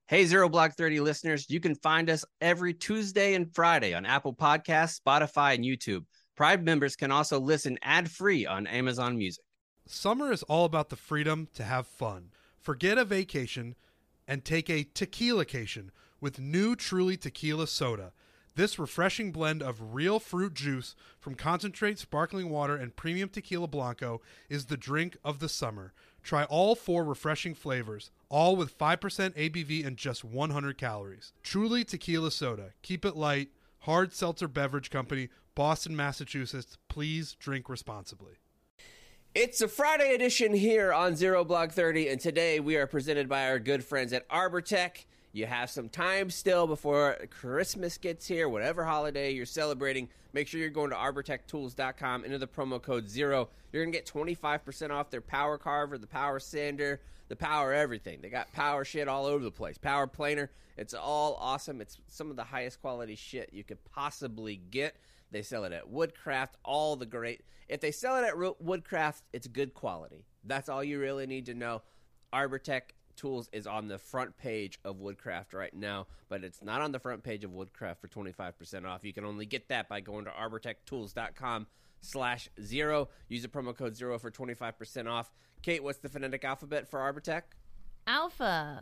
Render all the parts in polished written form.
Hey, Zero Block 30 listeners, you can find us every Tuesday and Friday on Apple Podcasts, Spotify, and YouTube. Pride members can also listen ad-free on Amazon Music. Summer is all about the freedom to have fun. Forget a vacation and take a tequila-cation with new Truly Tequila Soda. This refreshing blend of real fruit juice from concentrate sparkling water and premium tequila blanco is the drink of the summer. Try all 4 refreshing flavors, all with 5% ABV and just 100 calories. Truly Tequila Soda. Keep it light. Hard Seltzer Beverage Company, Boston, Massachusetts. Please drink responsibly. It's a Friday edition here on Zero Block 30, and today we are presented by our good friends at ArborTech. You have some time still before Christmas gets here, whatever holiday you're celebrating. Make sure you're going to arbortechtools.com, enter the promo code ZERO. You're going to get 25% off their power carver, the power sander, the power everything. They got power shit all over the place. Power planer, it's all awesome. It's some of the highest quality shit you could possibly get. They sell it at Woodcraft, all the great. If they sell it at Woodcraft, it's good quality. That's all you really need to know. ArborTech Tools is on the front page of Woodcraft right now, but it's not on the front page of Woodcraft for 25% off. You can only get that by going to arbortechtools.com/0. Use the promo code ZERO for 25% off. Kate, what's the phonetic alphabet for ArborTech? Alpha,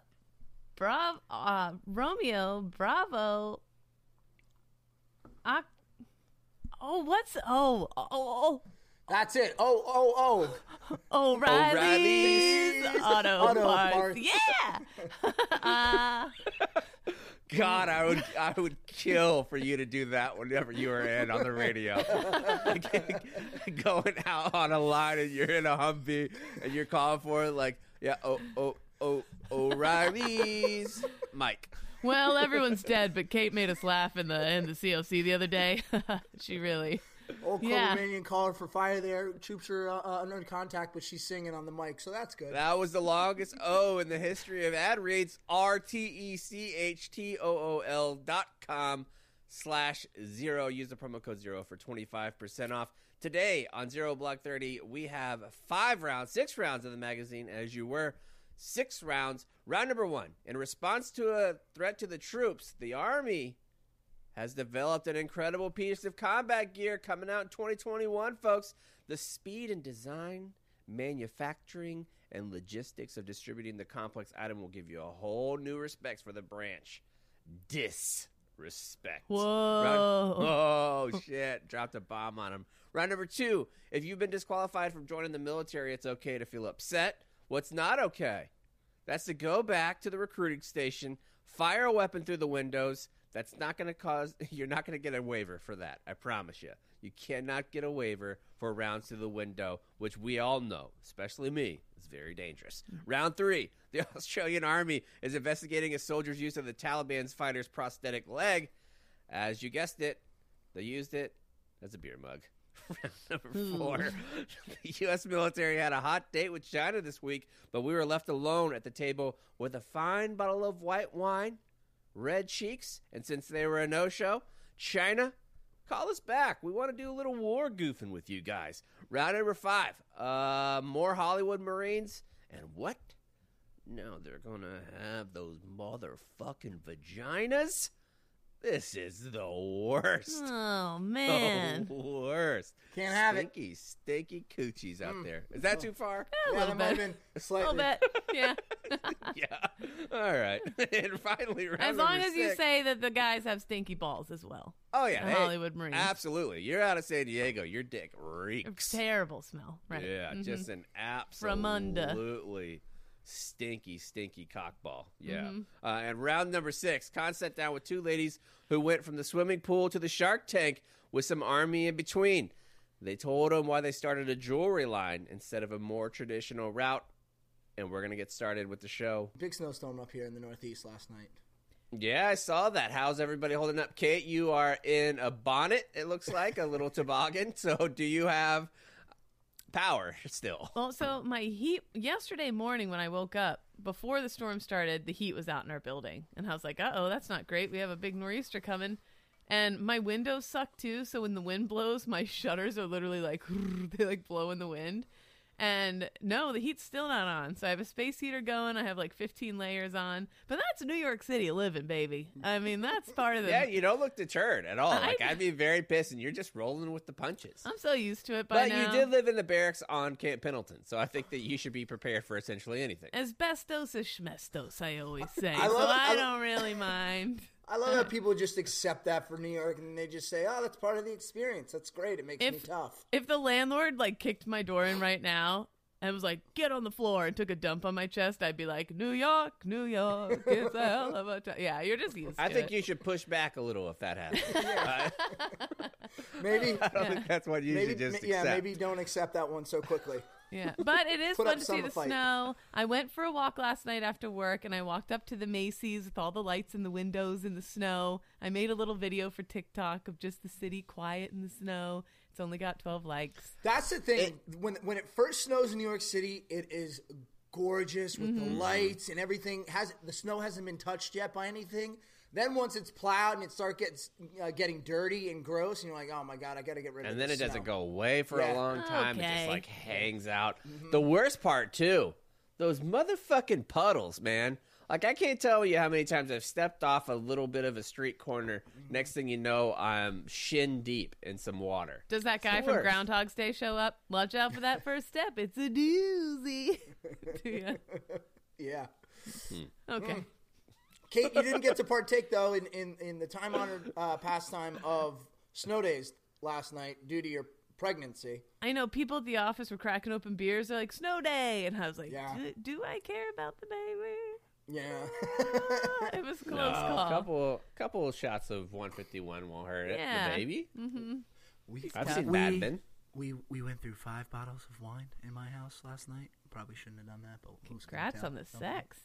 Romeo, Bravo, That's it. O'Reilly's Auto Parts. Parts. Yeah. God, I would kill for you to do that whenever you were in on the radio. Going out on a line and you're in a Humvee and you're calling for it like, yeah, O'Reilly's Mike. Well, everyone's dead, but Kate made us laugh in the COC the other day. She really. Old Yeah. Romanian calling for fire there. Troops are under contact, but she's singing on the mic, so that's good. That was the longest O in the history of ad reads. RTECHTOOL.com/0. Use the promo code ZERO for 25% off. Today on Zero Block 30, we have 6 rounds of the magazine, as you were. 6 rounds. Round number 1. In response to a threat to the troops, the Army has developed an incredible piece of combat gear coming out in 2021, folks. The speed and design, manufacturing, and logistics of distributing the complex item will give you a whole new respect for the branch. Disrespect. Whoa. Oh, shit. Dropped a bomb on him. Round number 2. If you've been disqualified from joining the military, it's okay to feel upset. What's not okay? That's to go back to the recruiting station, fire a weapon through the windows. That's not going to cause – you're not going to get a waiver for that. I promise you. You cannot get a waiver for rounds through the window, which we all know, especially me, is very dangerous. Round 3. The Australian Army is investigating a soldier's use of the Taliban's fighter's prosthetic leg. As you guessed it, they used it as a beer mug. Number 4. The U.S. military had a hot date with China this week, but we were left alone at the table with a fine bottle of white wine, red cheeks, and since they were a no-show, China, call us back. We want to do a little war goofing with you guys. Round number 5. More Hollywood Marines, and what? Now they're going to have those motherfucking vaginas? This is the worst. Oh, man. The worst. Can't have it. Stinky coochies out there. Is that too far? A little that might have bit. been A slightly. little bit. Yeah. Yeah. All right. And finally, round As long number as you 6. say that the guys have stinky balls as well. Oh, yeah. The Hollywood Marines. Absolutely. You're out of San Diego. Your dick reeks. Terrible smell. Right. Yeah, Mhm. just an Fremunda. absolutely stinky cockball. Yeah. Mhm. And round number 6, Khan sat down with 2 ladies who went from the swimming pool to the Shark Tank with some army in between. They told him why they started a jewelry line instead of a more traditional route. And we're going to get started with the show. Big snowstorm up here in the Northeast last night. Yeah, I saw that. How's everybody holding up? Kate, you are in a bonnet, it looks like, a little toboggan. So do you have power still? Well, so my heat yesterday morning when I woke up, before the storm started, the heat was out in our building. And I was like, uh-oh, that's not great. We have a big nor'easter coming. And my windows suck too. So when the wind blows, my shutters are literally like, they like blow in the wind. And no, the heat's still not on. So I have a space heater going. I have like 15 layers on. But that's New York City living, baby. I mean, that's part of the... Yeah, you don't look deterred at all. I'd be very pissed, and you're just rolling with the punches. I'm so used to it by now. But you did live in the barracks on Camp Pendleton, so I think that you should be prepared for essentially anything. Asbestos is schmestos, I always say. I don't really mind. I love how people just accept that for New York, and they just say, "Oh, that's part of the experience. That's great. It makes me tough." If the landlord like kicked my door in right now and was like, "Get on the floor," and took a dump on my chest, I'd be like, "New York, it's a hell of a time." Yeah, you're just used to I think it. you should push back a little if that happens. Maybe I don't think that's what you should just accept. maybe don't accept that one so quickly. Yeah, but it is Put fun up to some see the fight. snow. I went for a walk last night after work, and I walked up to the Macy's with all the lights in the windows in the snow. I made a little video for TikTok of just the city quiet in the snow. It's only got 12 likes. That's the thing. When it first snows in New York City, it is gorgeous with the lights and everything. The snow hasn't been touched yet by anything. Then once it's plowed and it starts getting dirty and gross, and you're like, oh my God, I got to get rid of this. And then it snow. doesn't go away for a long time. It just Okay. like hangs out. The worst part too, those motherfucking puddles, man. Like I can't tell you how many times I've stepped off a little bit of a street corner. Next thing you know, I'm shin deep in some water. Does that guy the from worst. Groundhog's Day show up? Watch out for that first step. It's a doozy. Do ya? Yeah. Okay. Kate, you didn't get to partake, though, in the time-honored pastime of snow days last night due to your pregnancy. I know people at the office were cracking open beers. They're like, snow day. And I was like, Yeah. do I care about the baby? Yeah. It was a close call. A couple of shots of 151 won't hurt it. Yeah. The baby. we I've seen Mad Men. We went through 5 bottles of wine in my house last night. Probably shouldn't have done that, but who's gonna Congrats tell? on the sex.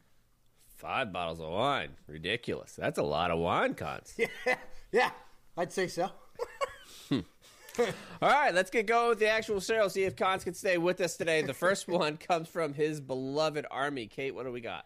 5 bottles of wine. Ridiculous. That's a lot of wine, Cons. Yeah, I'd say so. All right, let's get going with the actual serial. See if Cons can stay with us today. The first one comes from his beloved Army. Kate, what do we got?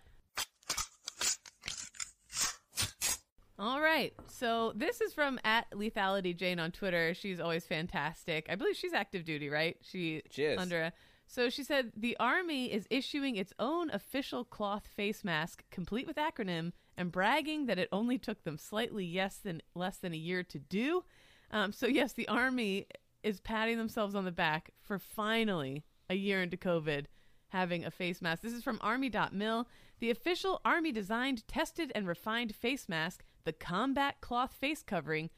All right. So this is from @LethalityJane on Twitter. She's always fantastic. I believe she's active duty, right? She is. So she said the Army is issuing its own official cloth face mask, complete with acronym, and bragging that it only took them slightly less than a year to do. So yes, the Army is patting themselves on the back for finally, a year into COVID, having a face mask. This is from Army.mil. The official Army-designed, tested, and refined face mask, the Combat Cloth Face Covering,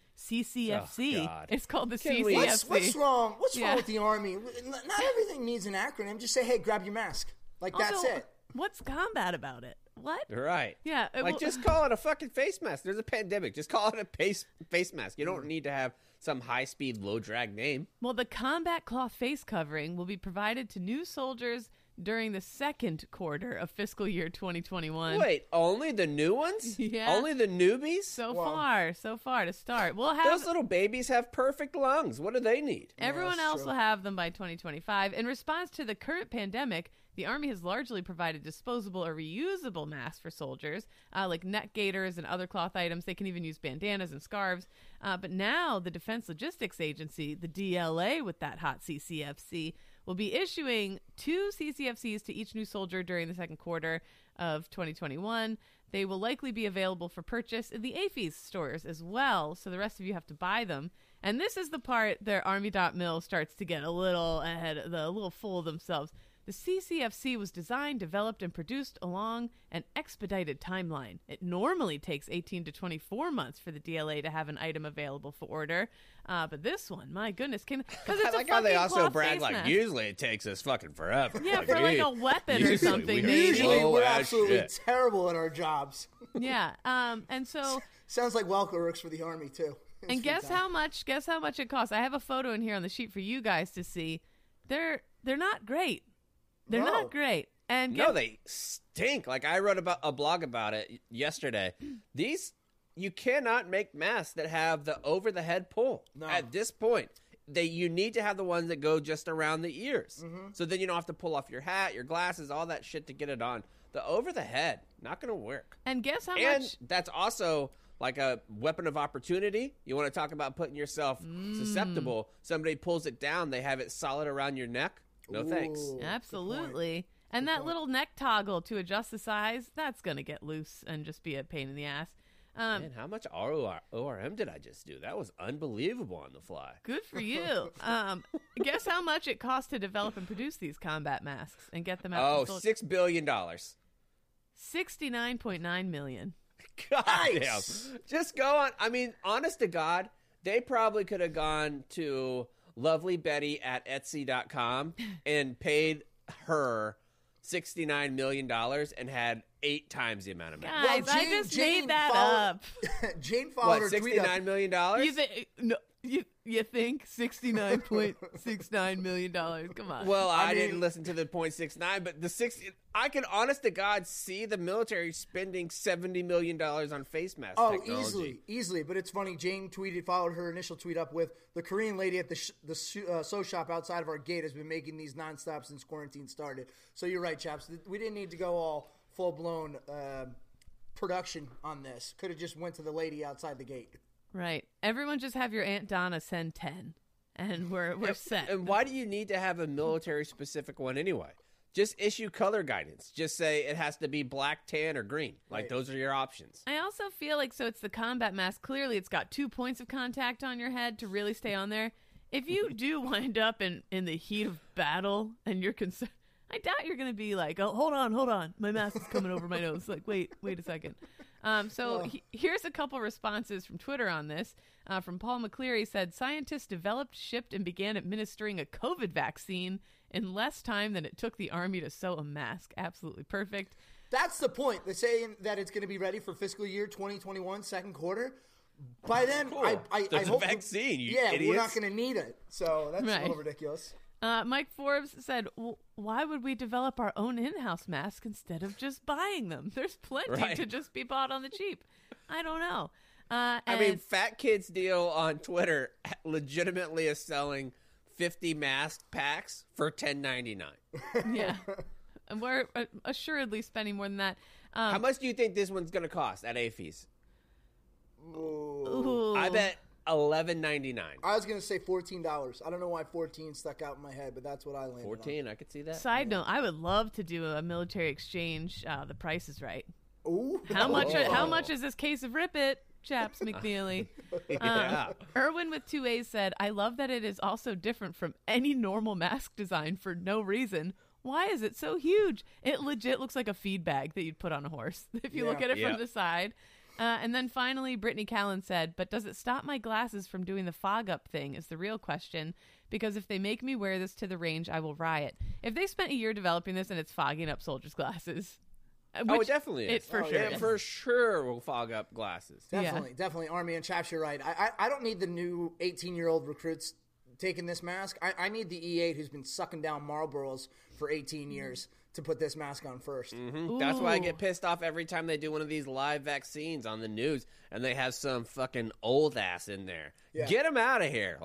CCFC. Oh, God. It's called the Can we- CCFC. What's wrong? What's Yeah. wrong with the Army? Not everything needs an acronym. Just say, hey, grab your mask. Like, that's Also, it. What's combat about it? What? Right. Yeah. Like, just call it a fucking face mask. There's a pandemic. Just call it a face mask. You don't need to have some high-speed, low-drag name. Well, the combat cloth face covering will be provided to new soldiers during the second quarter of fiscal year 2021. Wait, only the new ones? Yeah. Only the newbies? So Wow. far to start. We'll have Those little babies have perfect lungs. What do they need? everyone that's else true. will have them by 2025. In response to the current pandemic, the Army has largely provided disposable or reusable masks for soldiers, like neck gaiters and other cloth items. They can even use bandanas and scarves. But now the Defense Logistics Agency, the DLA with that hot CCFC, will be issuing 2 CCFCs to each new soldier during the second quarter of 2021. They will likely be available for purchase in the AAFES stores as well, so the rest of you have to buy them. And this is the part that Army.mil starts to get a little a little full of themselves. The CCFC was designed, developed, and produced along an expedited timeline. It normally takes 18 to 24 months for the DLA to have an item available for order. But this one, my goodness, because it's I a like how they fucking also cloth brag face like, mask. usually it takes us fucking forever. Yeah, for like a weapon or usually something, we are maybe. Usually, slow we're as absolutely shit. terrible at our jobs. Yeah, and so... Sounds like Welker works for the Army, too. And guess how much it costs. I have a photo in here on the sheet for you guys to see. They're not great. They're No. not great. And No, they stink. Like I wrote about a blog about it yesterday. These you cannot make masks that have the over the head pull. No. At this point, you need to have the ones that go just around the ears. So then you don't have to pull off your hat, your glasses, all that shit to get it on. The over the head, not going to work. and guess how And much that's also like a weapon of opportunity. You want to talk about putting yourself susceptible. Somebody pulls it down, they have it solid around your neck. No thanks. Ooh, good Absolutely. And Good that point. little neck toggle to adjust the size, that's going to get loose and just be a pain in the ass. Man, how much ORM did I just do? That was unbelievable on the fly. Good for you. Guess how much it costs to develop and produce these combat masks and get them out Oh, to soldiers? $6 billion. $69.9 million. God Nice. damn. Just go on. I mean, honest to God, they probably could have gone to Lovely Betty at Etsy.com and paid her $69 million and had 8 times the amount of money. Guys, Well, I Jane- just Jane made that followed- up. Jane followed What, her tweet up. $69 million? You think you think $69.69 million? Come on. Well, I I mean- didn't listen to the .69, but the 60. I can, honest to God, see the military spending $70 million on face mask Oh, technology. easily. But it's funny. Jane followed her initial tweet up with the Korean lady at the sew shop outside of our gate has been making these nonstop since quarantine started. So you're right, chaps. We didn't need to go all full blown production on this. Could have just went to the lady outside the gate. Right. Everyone just have your Aunt Donna send 10 and we're set. And why do you need to have a military specific one anyway? Just issue color guidance. Just say it has to be black, tan, or green. Like, Right. those are your options. I also feel like, so it's the combat mask. Clearly, it's got 2 points of contact on your head to really stay on there. If you do wind up in the heat of battle and you're concerned, I doubt you're going to be like, oh, hold on. My mask is coming over my nose. Like, wait a second. Here's a couple responses from Twitter on this. From Paul McCleary said, scientists developed, shipped, and began administering a COVID vaccine in less time than it took the Army to sew a mask. Absolutely perfect. That's the point. They're saying that it's going to be ready for fiscal year 2021, second quarter. By then, Cool. I There's a hope vaccine, you we're idiots. not going to need it. So that's a Right. little ridiculous. Mike Forbes said, why would we develop our own in-house mask instead of just buying them? There's plenty Right. to just be bought on the cheap. I don't know. I And- mean, Fat Kids Deal on Twitter legitimately is selling 50 mask packs for $10.99. yeah. And we're assuredly spending more than that. How much do you think this one's going to cost at AFES? Ooh. I bet $11.99. I was going to say $14. I don't know why 14 stuck out in my head, but that's what I landed 14, I could see that. Side note, I would love to do a military exchange. The price is right. on. Ooh. How much is this case of Rip It, Chaps McNeely? Yeah. Erwin with 2 A's said, I love that it is also different from any normal mask design for no reason. Why is it so huge? It legit looks like a feed bag that you'd put on a horse if you look Yeah. at it Yeah. from the side. And then finally, Brittany Callan said, but does it stop my glasses from doing the fog up thing is the real question. Because if they make me wear this to the range, I will riot. If they spent a year developing this and it's fogging up soldiers' glasses. Oh, it which definitely is. It for Oh, sure yeah, It is. for sure will fog up glasses. Definitely. Army and Chaps, you're right. I don't need the new 18-year-old recruits taking this mask. I need the E8 who's been sucking down Marlboros for 18 years to put this mask on first. That's why I Ooh. get pissed off every time they do one of these live vaccines on the news and they have some fucking old ass in there. Yeah. Get them out of here.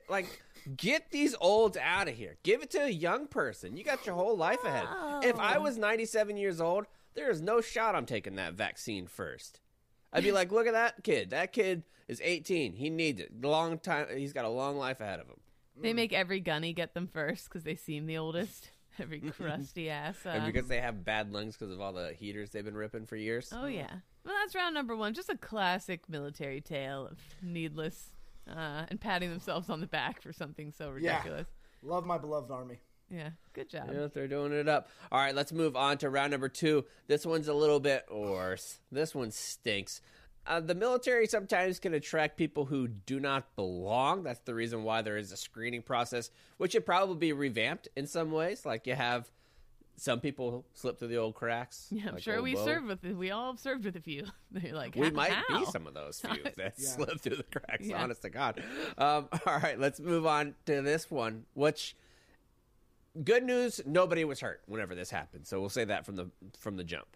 Get these olds out of here. Give it to a young person. You got your whole life ahead. If I was 97 years old, there is no shot I'm taking that vaccine first. I'd be like, look at that kid. That kid is 18. He needs it. Long time. He's got a long life ahead of him. They make every gunny get them first because they seem the oldest. Every crusty ass. And because they have bad lungs because of all the heaters they've been ripping for years. Oh, yeah. Well, that's round number 1. Just a classic military tale of needless and patting themselves on the back for something so ridiculous. Love my beloved Army. Yeah. Good job. Yeah, they're doing it up. All right, let's move on to round number 2. This one's a little bit worse. This one stinks. The military sometimes can attract people who do not belong. That's the reason why there is a screening process, which should probably be revamped in some ways. Like you have some people slip through the old cracks. Yeah, I'm like sure old we Bo. we all have served with a few. They're like, We might how? be some of those few that Yeah. slip through the cracks, Yeah. honest to God. All right, let's move on to this one, which, good news, nobody was hurt whenever this happened. So we'll say that from the jump.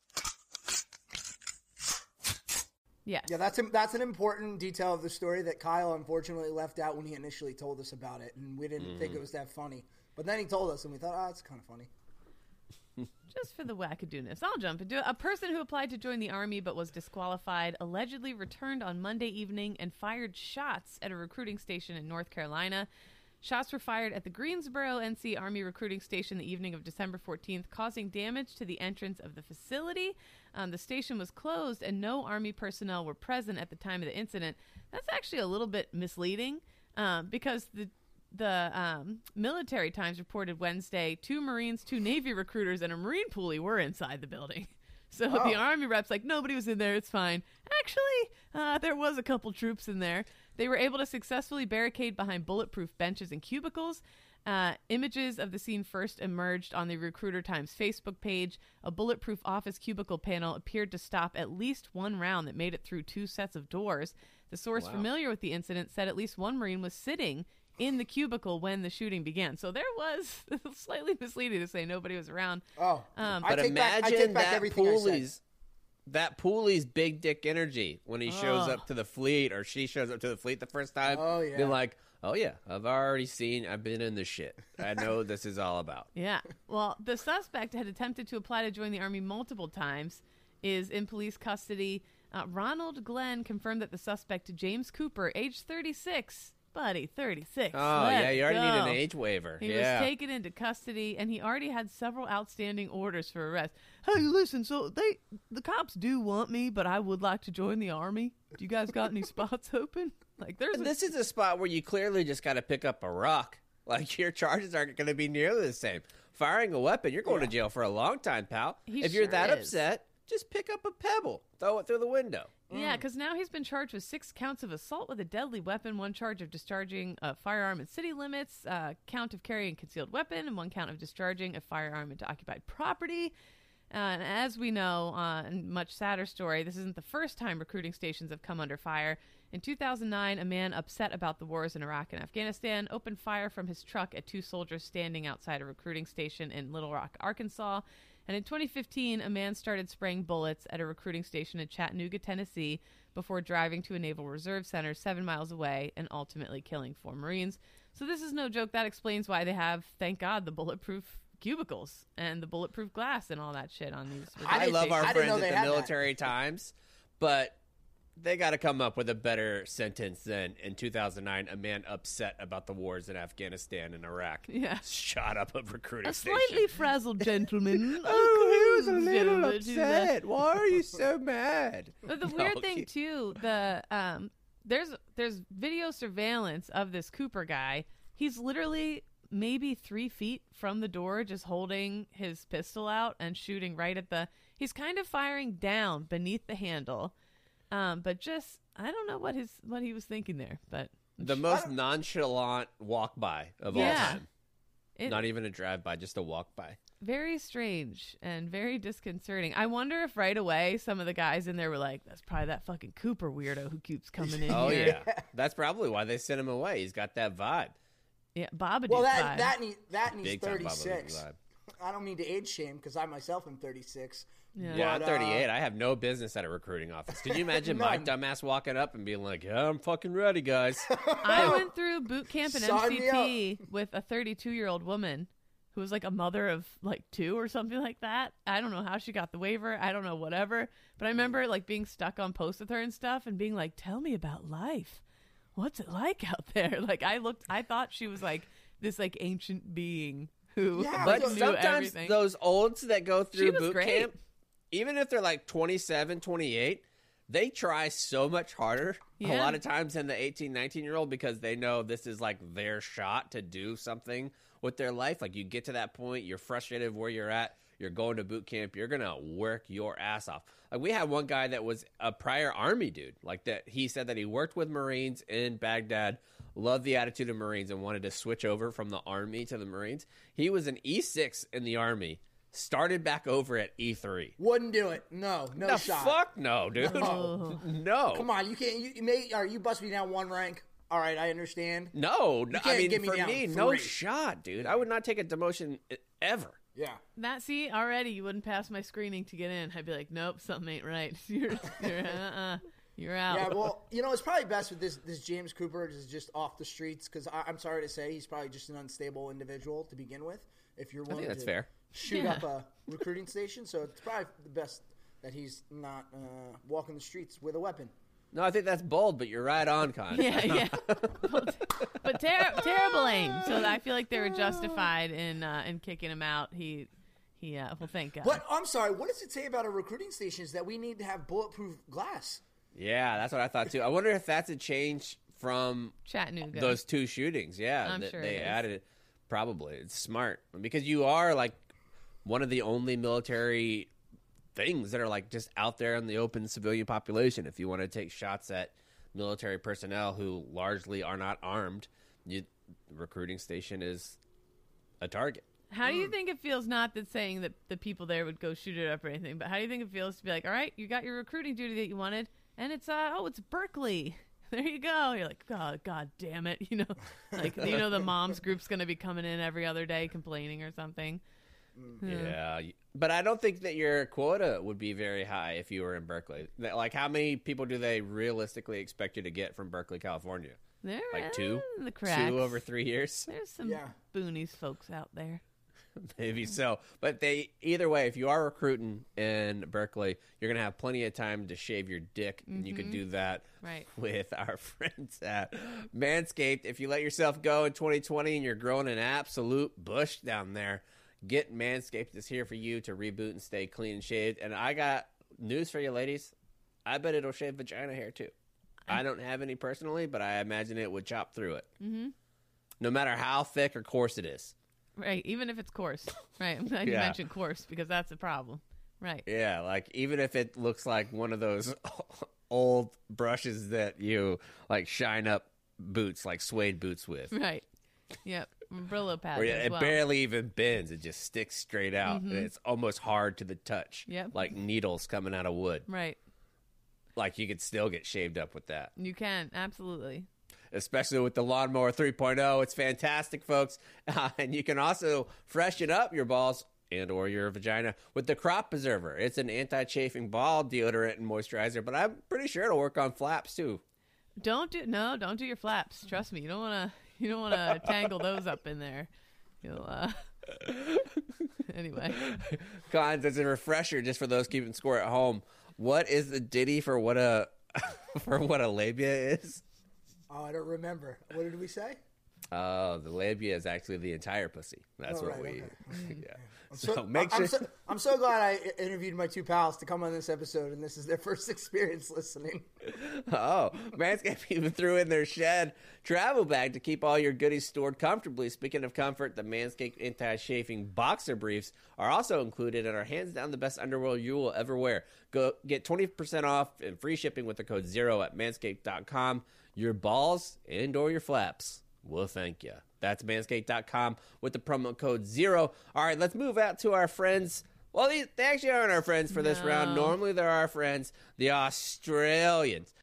Yes. Yeah, that's an important detail of the story that Kyle unfortunately left out when he initially told us about it, and we didn't think it was that funny. But then he told us, and we thought, it's kind of funny. Just for the wackadoodness, I'll jump into it. A person who applied to join the Army but was disqualified allegedly returned on Monday evening and fired shots at a recruiting station in North Carolina. Shots were fired at the Greensboro NC Army recruiting station the evening of December 14th, causing damage to the entrance of the facility. The station was closed and no Army personnel were present at the time of the incident. That's actually a little bit misleading because the Military Times reported Wednesday 2 Marines, 2 Navy recruiters, and a Marine poolie were inside the building. So the Army rep's like, nobody was in there, it's fine. Actually, there was a couple troops in there. They were able to successfully barricade behind bulletproof benches and cubicles. Images of the scene first emerged on the Recruiter Times Facebook page. A bulletproof office cubicle panel appeared to stop at least one round that made it through 2 sets of doors. The source familiar with the incident said at least one Marine was sitting in the cubicle when the shooting began. So there was slightly misleading to say nobody was around. But imagine that poolie's big dick energy when he shows up to the fleet or she shows up to the fleet the first time. Oh, yeah. They're like, oh, yeah, I've been in this shit. I know what this is all about. Yeah. Well, the suspect had attempted to apply to join the Army multiple times, is in police custody. Ronald Glenn confirmed that the suspect, James Cooper, age 36, buddy, 36. Oh, yeah, you already need an age waiver. He was taken into custody, and he already had several outstanding orders for arrest. Hey, listen, so the cops do want me, but I would like to join the Army. Do you guys got any spots open? Like, This is a spot where you clearly just got to pick up a rock. Like, your charges aren't going to be nearly the same. Firing a weapon, you're going to jail for a long time, pal. If you're that upset, just pick up a pebble. Throw it through the window. Yeah, because now he's been charged with 6 counts of assault with a deadly weapon, 1 charge of discharging a firearm in city limits, count of carrying a concealed weapon, and 1 count of discharging a firearm into occupied property. And as we know, in much sadder story, this isn't the first time recruiting stations have come under fire. In 2009, a man upset about the wars in Iraq and Afghanistan opened fire from his truck at 2 soldiers standing outside a recruiting station in Little Rock, Arkansas. And in 2015, a man started spraying bullets at a recruiting station in Chattanooga, Tennessee, before driving to a Naval Reserve Center 7 miles away and ultimately killing 4 Marines. So this is no joke. That explains why they have, thank God, the bulletproof cubicles and the bulletproof glass and all that shit on these. I love our friends at the Military Times, but they got to come up with a better sentence than in 2009, a man upset about the wars in Afghanistan and Iraq shot up a recruiting station. A slightly frazzled gentleman. Oh, he was a little upset. Why are you so mad? But the weird thing, too, there's video surveillance of this Cooper guy. He's literally maybe 3 feet from the door, just holding his pistol out and shooting right at he's kind of firing down beneath the handle. But just, I don't know what he was thinking there, but the most nonchalant walk by of all time. Not even a drive by, just a walk by. Very strange and very disconcerting. I wonder if right away some of the guys in there were like, that's probably that fucking Cooper weirdo who keeps coming in oh, here. Yeah. That's probably why they sent him away. He's got that vibe. Yeah, Babadook Well, vibe. that needs 36. Vibe. I don't mean to age shame because I myself am 36. Yeah, I'm 38. I have no business at a recruiting office. Can you imagine my dumbass walking up and being like, yeah, I'm fucking ready, guys. I went through boot camp and MCT with a 32-year-old woman who was like a mother of like 2 or something like that. I don't know how she got the waiver. I don't know, whatever. But I remember like being stuck on post with her and stuff and being like, tell me about life. What's it like out there? Like I thought she was like this like ancient being who but knew sometimes everything. Those olds that go through boot great. camp, even if they're like 27, 28, they try so much harder a lot of times than the 18, 19-year-old because they know this is like their shot to do something with their life. Like you get to that point, you're frustrated where you're at, you're going to boot camp, you're going to work your ass off. Like we had one guy that was a prior Army dude, like that. He said that he worked with Marines in Baghdad, loved the attitude of Marines and wanted to switch over from the Army to the Marines. He was an E6 in the Army. Started back over at E3. Wouldn't do it. No the shot. Fuck no, dude. No. Come on, you can't. You bust me down 1 rank. All right, I understand. No. I mean, get me for down me, 3. no shot, dude. I would not take a demotion ever. Yeah. Already you wouldn't pass my screening to get in. I'd be like, nope, something ain't right. You're out. Yeah, well, it's probably best with this James Cooper is just off the streets because I'm sorry to say he's probably just an unstable individual to begin with. If you're willing think that's to fair. shoot up a recruiting station, so it's probably the best that he's not walking the streets with a weapon. No, I think that's bold, but you're right on, Con. Yeah. But terrible aim. So I feel like they were justified in kicking him out. Well, thank God. But I'm sorry, what does it say about our recruiting stations that we need to have bulletproof glass? Yeah, that's what I thought too. I wonder if that's a change from Chattanooga. those 2 shootings. Yeah, I'm that sure they it is. added it. Probably. It's smart because you are like one of the only military things that are like just out there in the open civilian population. If you want to take shots at military personnel who largely are not armed, the recruiting station is a target. How do you think it feels, not that saying that the people there would go shoot it up or anything, but how do you think it feels to be like, all right, you got your recruiting duty that you wanted, and it's Berkeley. There you go. You're like, God damn it. Like, the moms group's going to be coming in every other day complaining or something. Yeah, but I don't think that your quota would be very high if you were in Berkeley. Like, how many people do they realistically expect you to get from Berkeley, California? They're Like 2? in the cracks. 2 over 3 years? There's some boonies folks out there. Maybe so. But either way, if you are recruiting in Berkeley, you're going to have plenty of time to shave your dick. And you can do that Right. with our friends at Manscaped. If you let yourself go in 2020 and you're growing an absolute bush down there, get Manscaped is here for you to reboot and stay clean and shaved. And I got news for you, ladies. I bet it'll shave vagina hair, too. I don't have any personally, but I imagine it would chop through it. Mm-hmm. No matter how thick or coarse it is. Right, even if it's coarse. Right, I'm glad you mentioned coarse because that's a problem. Right. Yeah, like even if it looks like one of those old brushes that you like shine up boots, like suede boots with. Right. Yep. Brillo pad. Or as it well. barely even bends. It just sticks straight out. And it's almost hard to the touch. Yep. Like needles coming out of wood. Right. Like you could still get shaved up with that. You can, absolutely. Especially with the Lawnmower 3.0. It's fantastic, folks. And you can also freshen up your balls and or your vagina with the Crop Preserver. It's an anti-chafing ball deodorant and moisturizer, but I'm pretty sure it'll work on flaps too. Don't do your flaps. Trust me, you don't want to tangle those up in there. You'll anyway. Cons, as a refresher, just for those keeping score at home, what is the ditty for what a labia is? Oh, I don't remember. What did we say? Oh, the labia is actually the entire pussy. That's what we. Yeah. I'm so glad I interviewed my 2 pals to come on this episode, and this is their first experience listening. Oh, Manscaped even threw in their shed travel bag to keep all your goodies stored comfortably. Speaking of comfort, the Manscaped anti-chafing boxer briefs are also included and are hands down the best underwear you will ever wear. Go get 20% off and free shipping with the code ZERO at manscaped.com. Your balls and or your flaps will thank you. That's manscaped.com with the promo code ZERO. All right, let's move out to our friends. Well, they actually aren't our friends for this round. Normally, they're our friends, the Australians.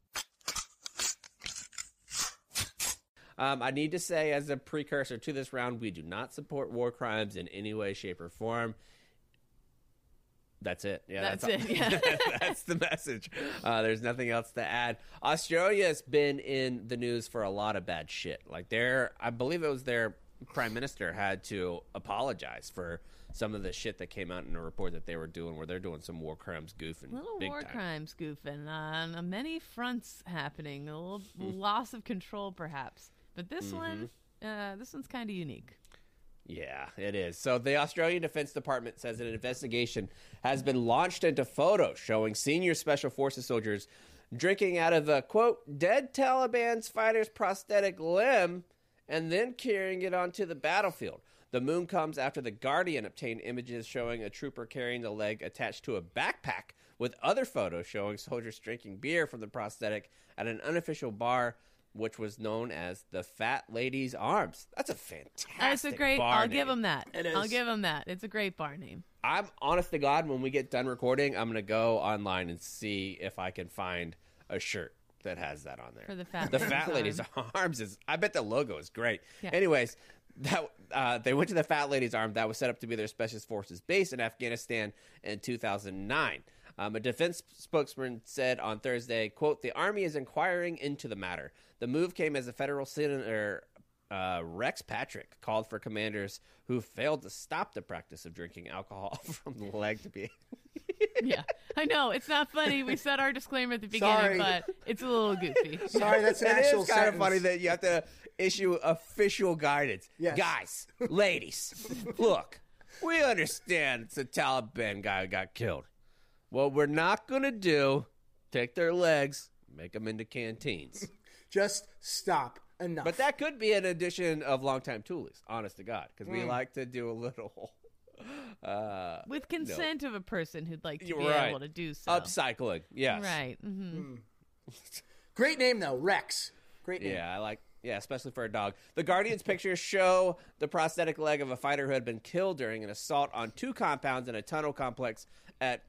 I need to say, as a precursor to this round, we do not support war crimes in any way, shape, or form. That's it. Yeah, that's it. Yeah. That's the message. There's nothing else to add. Australia has been in the news for a lot of bad shit. Like I believe it was their prime minister had to apologize for some of the shit that came out in a report that they were doing, where they're doing some war crimes goofing. Little big war time. crimes goofing on many fronts happening. A little loss of control, perhaps. But this one's kind of unique. Yeah, it is. So the Australian Defense Department says that an investigation has been launched into photos showing senior Special Forces soldiers drinking out of a, quote, dead Taliban's fighter's prosthetic limb and then carrying it onto the battlefield. The move comes after The Guardian obtained images showing a trooper carrying the leg attached to a backpack, with other photos showing soldiers drinking beer from the prosthetic at an unofficial bar, which was known as the Fat Lady's Arms. That's a fantastic That's a great. bar I'll name. give them that. It is. I'll give them that. It's a great bar name. I'm honest to God, when we get done recording, I'm going to go online and see if I can find a shirt that has that on there. For the Fat The Lady's Fat Lady's Arm. Arms is, I bet the logo is great. Yeah. Anyways, they went to the Fat Lady's Arm. That was set up to be their Special Forces base in Afghanistan in 2009. A defense spokesman said on Thursday, quote, the Army is inquiring into the matter. The move came as a federal senator, Rex Patrick, called for commanders who failed to stop the practice of drinking alcohol from the leg to be... Yeah, I know it's not funny. We said our disclaimer at the beginning, Sorry. but it's a little goofy. Sorry, that's an It actual is kind of sentence. funny that you have to issue official guidance. Yes. Guys, ladies, look, we understand it's a Taliban guy who got killed. What we're not going to do, take their legs, make them into canteens. Just stop. Enough. But that could be an addition of longtime Toolies, honest to God, because we like to do a little With consent of a person who'd like to be Right. able to do so. upcycling. Yes. Right. Mm-hmm. Great name, though. Rex. Great name. Yeah, especially for a dog. The Guardian's pictures show the prosthetic leg of a fighter who had been killed during an assault on 2 compounds in a tunnel complex at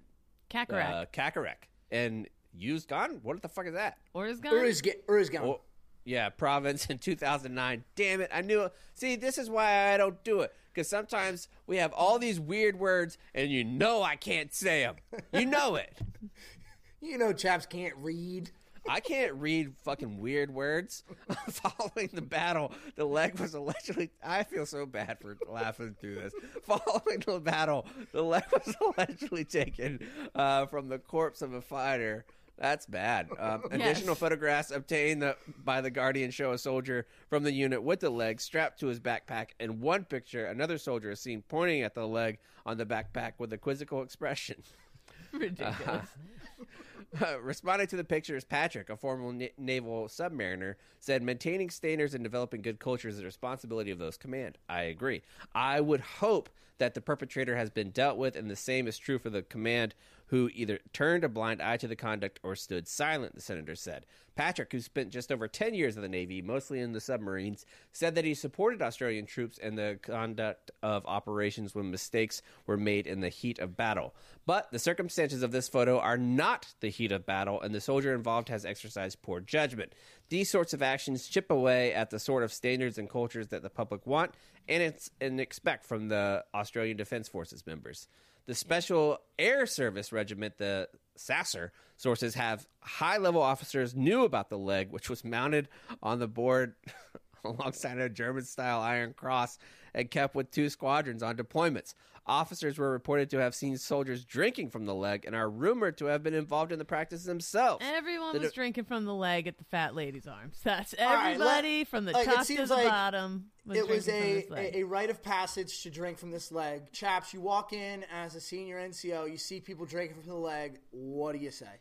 Kakarot. And Uzgan? What the fuck is that? Orzgan? Urzgan. Oh, yeah, province in 2009. Damn it, I knew it. See, this is why I don't do it. Because sometimes we have all these weird words, and you know I can't say them. You know it. You know chaps can't read. I can't read fucking weird words. Following the battle, the leg was allegedly... I feel so bad for laughing through this. Following the battle, the leg was allegedly taken from the corpse of a fighter. That's bad. Additional photographs obtained by the Guardian show a soldier from the unit with the leg strapped to his backpack. In one picture, another soldier is seen pointing at the leg on the backpack with a quizzical expression. Ridiculous. Responding to the pictures, Patrick, a former naval submariner, said maintaining standards and developing good culture is the responsibility of those command. I agree. I would hope that the perpetrator has been dealt with, and the same is true for the command who either turned a blind eye to the conduct or stood silent, the senator said. Patrick, who spent just over 10 years in the Navy, mostly in the submarines, said that he supported Australian troops in the conduct of operations when mistakes were made in the heat of battle. But the circumstances of this photo are not the heat of battle, and the soldier involved has exercised poor judgment. These sorts of actions chip away at the sort of standards and cultures that the public want and expect from the Australian Defence Forces members. The Special Air Service Regiment, the SASR, sources have high-level officers knew about the leg, which was mounted on the board alongside a German-style Iron Cross and kept with 2 squadrons on deployments. Officers were reported to have seen soldiers drinking from the leg and are rumored to have been involved in the practice themselves. Everyone was drinking from the leg at the fat lady's arms. That's right, everybody from the like, it top to seems the like bottom. It was drinking from this leg. a rite of passage to drink from this leg. Chaps, you walk in as a senior NCO, you see people drinking from the leg. What do you say?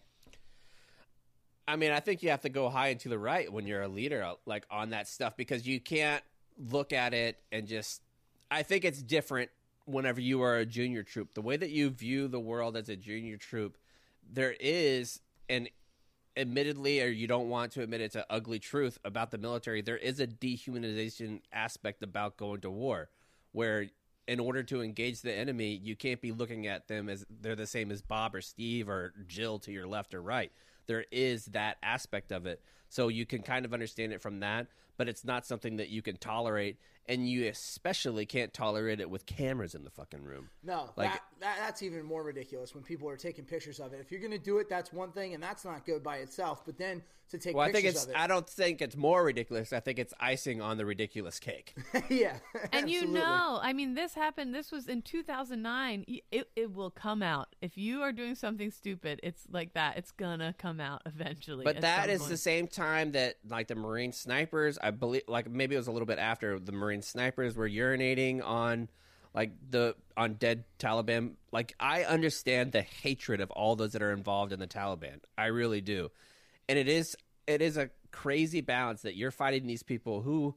I mean, I think you have to go high and to the right when you're a leader, like on that stuff, because you can't look at it and just. I think it's different whenever you are a junior troop. The way that you view the world as a junior troop, there is an admittedly, or you don't want to admit it's an ugly truth about the military. There is a dehumanization aspect about going to war, where in order to engage the enemy, you can't be looking at them as they're the same as Bob or Steve or Jill to your left or right. There is that aspect of it. So you can kind of understand it from that, but it's not something that you can tolerate, and you especially can't tolerate it with cameras in the fucking room. No, Like- that's even more ridiculous when people are taking pictures of it. If you're going to do it, that's one thing, and that's not good by itself. But then to take Well, I think pictures it's. of it. I don't think it's more ridiculous. I think it's icing on the ridiculous cake. Yeah. And you absolutely. know, I mean, this happened. This was in 2009. It will come out. If you are doing something stupid, it's like that. It's gonna come out eventually. But at that some is point. the same time that, like, the Marine snipers, I believe, like, maybe it was a little bit after the Marine snipers were urinating on, like, on dead Taliban. Like, I understand the hatred of all those that are involved in the Taliban. I really do. And it is a crazy balance that you're fighting these people who,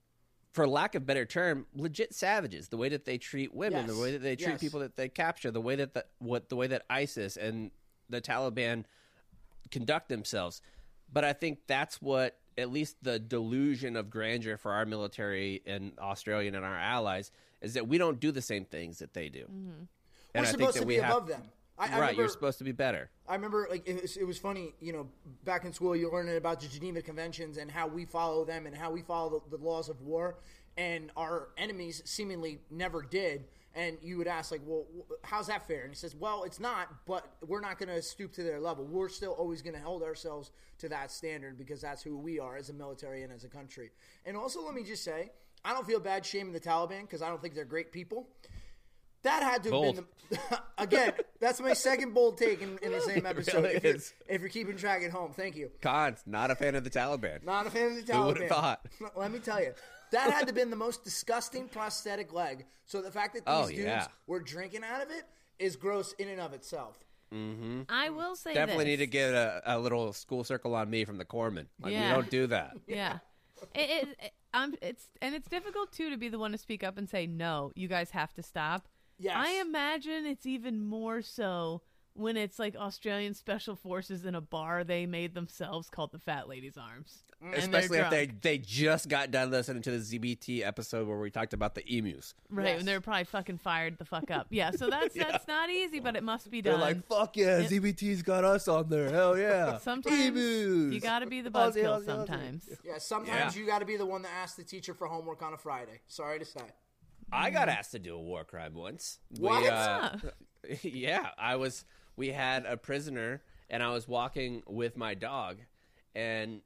for lack of better term, legit savages. The way that they treat women, Yes. the way that they treat Yes. people that they capture, the way that the way that ISIS and the Taliban conduct themselves. But I think that's what, at least the delusion of grandeur for our military and Australian and our allies, is that we don't do the same things that they do. Mm-hmm. We're I think supposed that to we be have- above them. I right, remember, you're supposed to be better. I remember, like, it was funny, you know, back in school, you're learning about the Geneva Conventions and how we follow them and how we follow the laws of war, and our enemies seemingly never did. And you would ask, like, well, how's that fair? And he says, well, it's not, but we're not going to stoop to their level. We're still always going to hold ourselves to that standard because that's who we are as a military and as a country. And also, let me just say, I don't feel bad shaming the Taliban because I don't think they're great people. That had to have Bold. been again. That's my second bold take in the same episode. really if, is. you're keeping track at home, thank you. Cons, not a fan of the Taliban. Not a fan of the Taliban. Who would have thought? Let me tell you, that had to have been the most disgusting prosthetic leg. So the fact that these dudes yeah. were drinking out of it is gross in and of itself. I will say Definitely this. need to get a little school circle on me from the corpsman. Like, Yeah. we don't do that. Yeah. It's difficult too to be the one to speak up and say no. You guys have to stop. Yes. I imagine it's even more so when it's like Australian special forces in a bar they made themselves called the Fat Lady's Arms. And they're Especially if drunk. they just got done listening to the ZBT episode where we talked about the emus. Right, Yes. and they're probably fucking fired the fuck up. Yeah, so that's not easy, but it must be They're done. like, fuck yeah, Yep. ZBT's got us on there. Hell yeah. Sometimes emus. you got to be the Aussie, buzzkill. Aussie, Aussie. Sometimes. Yeah, sometimes Yeah. you got to be the one that asks the teacher for homework on a Friday. Sorry to say. I got asked to do a war crime once. What? Yeah, we had a prisoner, and I was walking with my dog, and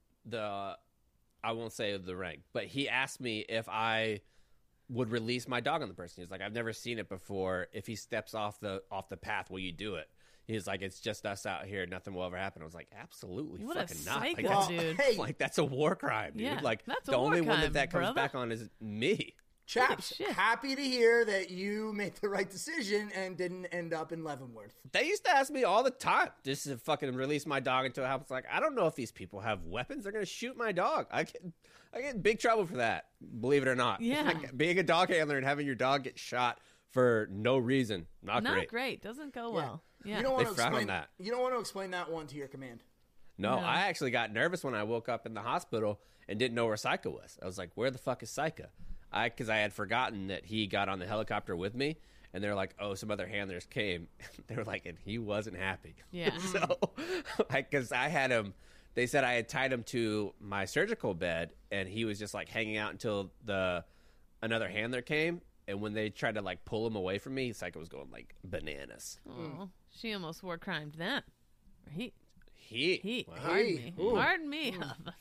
I won't say the rank, but he asked me if I would release my dog on the person. He's like, I've never seen it before. If he steps off the path, will you do it? He's like, it's just us out here. Nothing will ever happen. I was like, absolutely What a fucking not. Like, psycho, that's, dude. Hey, like, that's a war crime, dude. Yeah, Like, that's a the war only one crime, that comes brother. back on is me. chaps, shit. happy to hear that you made the right decision and didn't end up in Leavenworth. They used to ask me all the time just to fucking release my dog into a house. Like, I don't know if these people have weapons. They're gonna shoot my dog. I get in big trouble for that. Believe it or not. Yeah. Like, being a dog handler and having your dog get shot for no reason, not great. Doesn't go well. Yeah. You don't want They to frown on explain that. You don't want to explain that one to your command. No, No. I actually got nervous when I woke up in the hospital and didn't know where Saika was. I was like, where the fuck is Saika? Because I had forgotten that he got on the helicopter with me, and they're like, oh, some other handlers came. They were like, and he wasn't happy. Yeah. So, because I had him, they said I had tied him to my surgical bed, and he was just like hanging out until another handler came. And when they tried to like pull him away from me, Saika was going like bananas. Oh, she almost war crimed them. He. Wow. Pardon me. Ooh. Pardon me.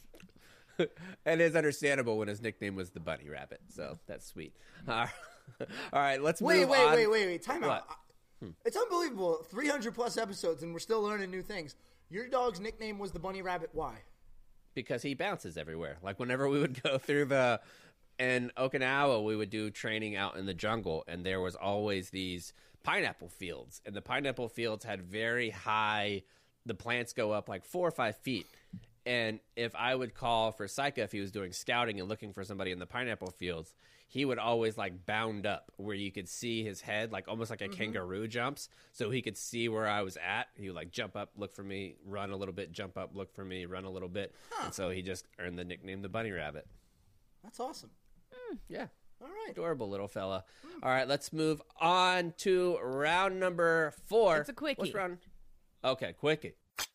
And it's understandable when his nickname was the Bunny Rabbit, so that's sweet. All right, let's Wait, move on. wait. Time out. What? It's unbelievable. 300 plus episodes, and we're still learning new things. Your dog's nickname was the Bunny Rabbit. Why? Because he bounces everywhere. Like whenever we would go through in Okinawa, we would do training out in the jungle, and there was always these pineapple fields, and the pineapple fields had very high. The plants go up like 4 or 5 feet. And if I would call for Saika if he was doing scouting and looking for somebody in the pineapple fields, he would always like bound up where you could see his head, like almost like a kangaroo jumps, so he could see where I was at. He would like jump up, look for me, run a little bit, jump up, look for me, run a little bit. And so he just earned the nickname the Bunny Rabbit. That's awesome. Yeah. All right. Adorable little fella. All right, let's move on to round number 4. It's a quickie. What's round? Okay, quickie.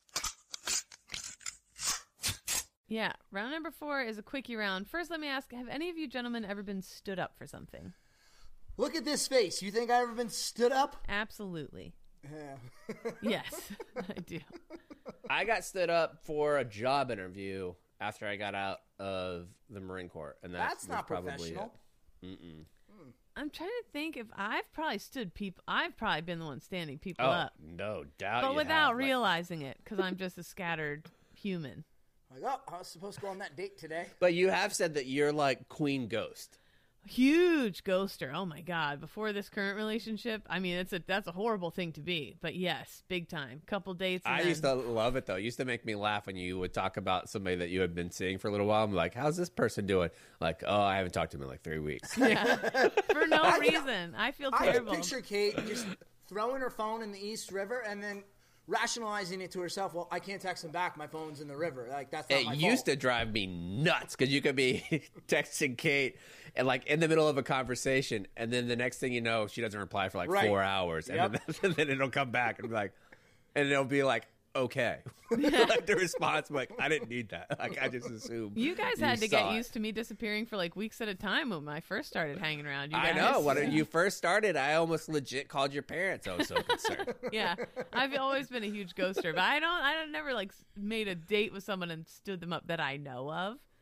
Yeah, round number 4 is a quickie round. First, let me ask, have any of you gentlemen ever been stood up for something? Look at this face. You think I've ever been stood up? Absolutely. Yeah. Yes, I do. I got stood up for a job interview after I got out of the Marine Corps, and That's was not probably professional. it. I'm trying to think if I've probably I've probably been the one standing people Oh, up, no doubt. but you without have. Like, realizing it, because I'm just a scattered human. Like, oh, I was supposed to go on that date today. but you have said that you're like Queen Ghost. Huge ghoster. Oh my god. Before this current relationship, I mean, that's a horrible thing to be. But yes, big time. Couple dates. And I used to love it though. It used to make me laugh when you would talk about somebody that you had been seeing for a little while. I'm like, how's this person doing? Like, oh, I haven't talked to him in like 3 weeks. Yeah. For no reason. I feel I terrible. can picture Kate just throwing her phone in the East River and then rationalizing it to herself. Well, I can't text him back. My phone's in the river. Like that's not It my used fault. to drive me nuts because you could be texting Kate and like in the middle of a conversation, and then the next thing you know, she doesn't reply for like Right. 4 hours, and, Yep. then, and then it'll come back and be like, and it'll be like, okay, like the response, like I didn't need that. Like I just assumed You guys had to get saw it. used to me disappearing for like weeks at a time when I first started hanging around. You I guys. know when you first started, I almost legit called your parents. I was so concerned. Yeah, I've always been a huge ghoster, but I don't never like made a date with someone and stood them up that I know of.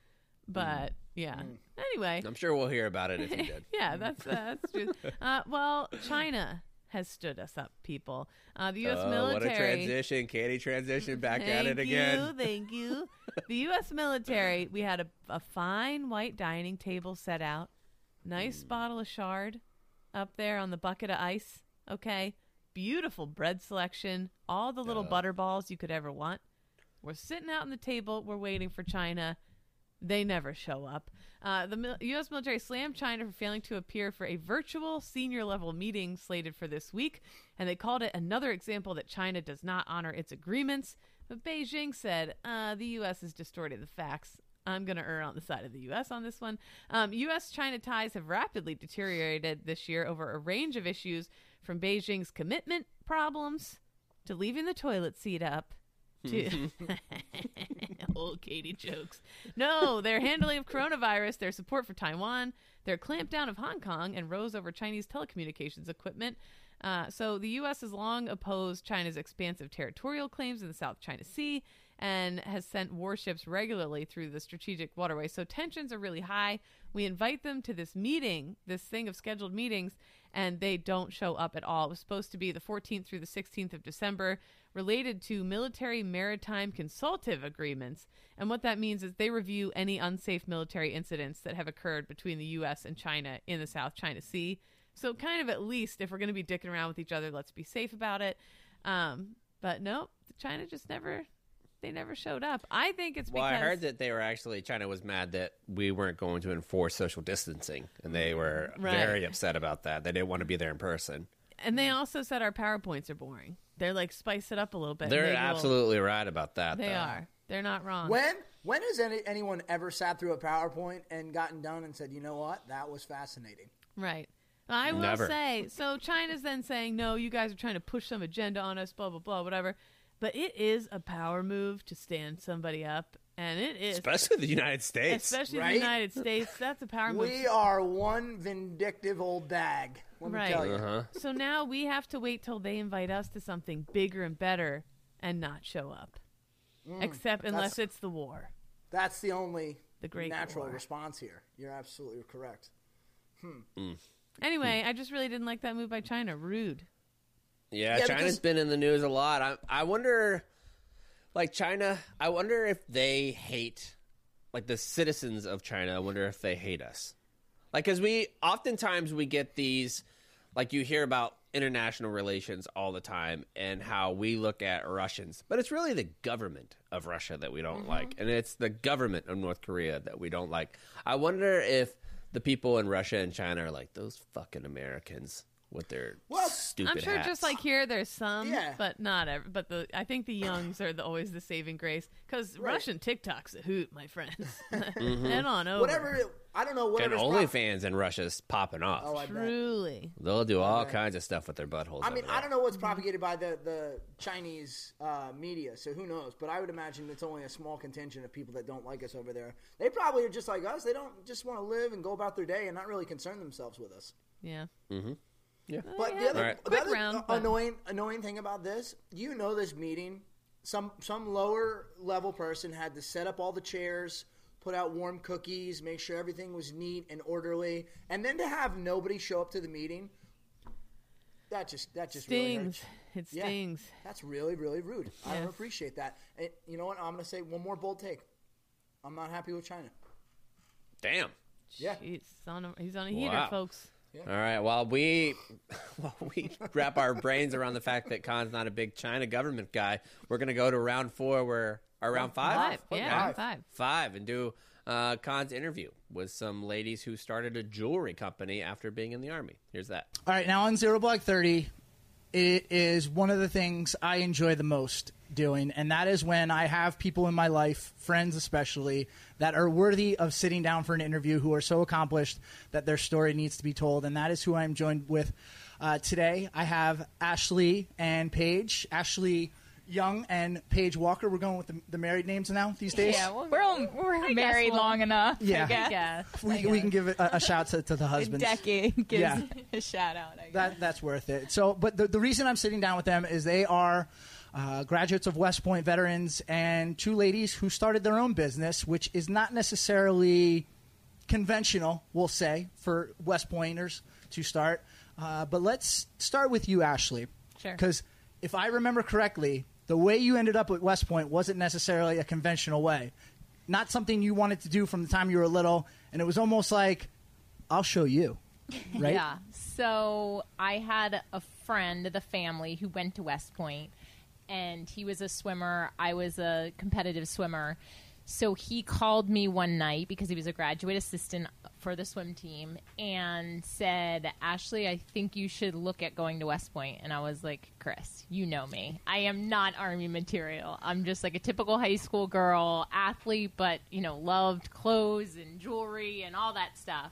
But yeah. Anyway, I'm sure we'll hear about it if he did. yeah, that's true. Well, China has stood us up, people. The U.S. military. What a transition. Katie transitioned back at it again. Thank you. The U.S. military, we had a fine white dining table set out. Nice bottle of Chard up there on the bucket of ice. Okay. Beautiful bread selection. All the little butter balls you could ever want. We're sitting out on the table. We're waiting for China. They never show up. The U.S. military slammed China for failing to appear for a virtual senior-level meeting slated for this week, and they called it another example that China does not honor its agreements. But Beijing said, the U.S. has distorted the facts. I'm going to err on the side of the U.S. on this one. U.S.-China ties have rapidly deteriorated this year over a range of issues, from Beijing's commitment problems to leaving the toilet seat up to old Katie jokes. No, their handling of coronavirus, their support for Taiwan, their clampdown of Hong Kong, and rose over Chinese telecommunications equipment. So the U.S. has long opposed China's expansive territorial claims in the South China Sea and has sent warships regularly through the strategic waterway. So tensions are really high. We invite them to this meeting, this thing of scheduled meetings, and they don't show up at all. It was supposed to be the 14th through the 16th of December, related to military maritime consultative agreements. And what that means is they review any unsafe military incidents that have occurred between the U.S. and China in the South China Sea. So kind of at least, if we're going to be dicking around with each other, let's be safe about it. But nope, China just never showed up. I think it's because... Well, I heard that China was mad that we weren't going to enforce social distancing, and they were very upset about that. They didn't want to be there in person. And they also said our PowerPoints are boring. They're like, spice it up a little bit. They're absolutely right about that. They are. They're not wrong. When has anyone ever sat through a PowerPoint and gotten done and said, you know what, that was fascinating? Right. I will say, so China's then saying, no, you guys are trying to push some agenda on us, blah, blah, blah, whatever. But it is a power move to stand somebody up, and it is. Especially the United States. Especially the United States. That's a power move. We are one vindictive old bag, let me tell you. So now we have to wait till they invite us to something bigger and better and not show up. Except unless it's the war. That's the only great natural war. response here. You're absolutely correct. Anyway, I just really didn't like that move by China. Rude. Yeah, China's been in the news a lot. I wonder, like China, I wonder if they hate, like the citizens of China, I wonder if they hate us. Like, because oftentimes we get these, like you hear about international relations all the time and how we look at Russians. But it's really the government of Russia that we don't like. And it's the government of North Korea that we don't like. I wonder if the people in Russia and China are like, those fucking Americans with their stupid I'm sure hats. just like here, there's some, but not every. But I think the youngs are always the saving grace, because Russian TikTok's a hoot, my friends. Head on over. I don't know. And OnlyFans in Russia's popping off. Oh, I Truly. bet. They'll do all kinds of stuff with their buttholes. I mean, I don't know what's propagated by the Chinese media, so who knows? But I would imagine it's only a small contingent of people that don't like us over there. They probably are just like us. They don't just want to live and go about their day and not really concern themselves with us. Yeah. Yeah. But the other round, annoying thing about this, this meeting, some lower level person had to set up all the chairs, put out warm cookies, make sure everything was neat and orderly, and then to have nobody show up to the meeting, that just stings. Really hurts. It stings. That's really, really rude. Yes. I don't appreciate that. And you know what? I'm going to say one more bold take. I'm not happy with China. Damn. Yeah. He's on a heater, folks. Yeah. All right. While we wrap our brains around the fact that Khan's not a big China government guy, we're going to go to round 4 round 5? Round 5 and do Khan's interview with some ladies who started a jewelry company after being in the Army. Here's that. All right. Now on Zero Block 30, it is one of the things I enjoy the most doing, and that is when I have people in my life, friends especially, that are worthy of sitting down for an interview, who are so accomplished that their story needs to be told, and that is who I'm joined with today. I have Ashley and Paige. Ashley Young and Paige Walker. We're going with the married names now these days? Yeah, we're married long enough. Yeah. I guess. We can give a shout to the husbands. A decade gives a shout out, I guess. That's worth it. So, but the reason I'm sitting down with them is they are graduates of West Point, veterans, and two ladies who started their own business, which is not necessarily conventional, we'll say, for West Pointers to start. But let's start with you, Ashley. Sure. Because if I remember correctly, the way you ended up at West Point wasn't necessarily a conventional way. Not something you wanted to do from the time you were little, and it was almost like, I'll show you, right? Yeah. So I had a friend, the family, who went to West Point, and he was a swimmer. I was a competitive swimmer. So he called me one night because he was a graduate assistant for the swim team and said, Ashley, I think you should look at going to West Point. And I was like, Chris, you know me. I am not Army material. I'm just like a typical high school girl, athlete, but, you know, loved clothes and jewelry and all that stuff.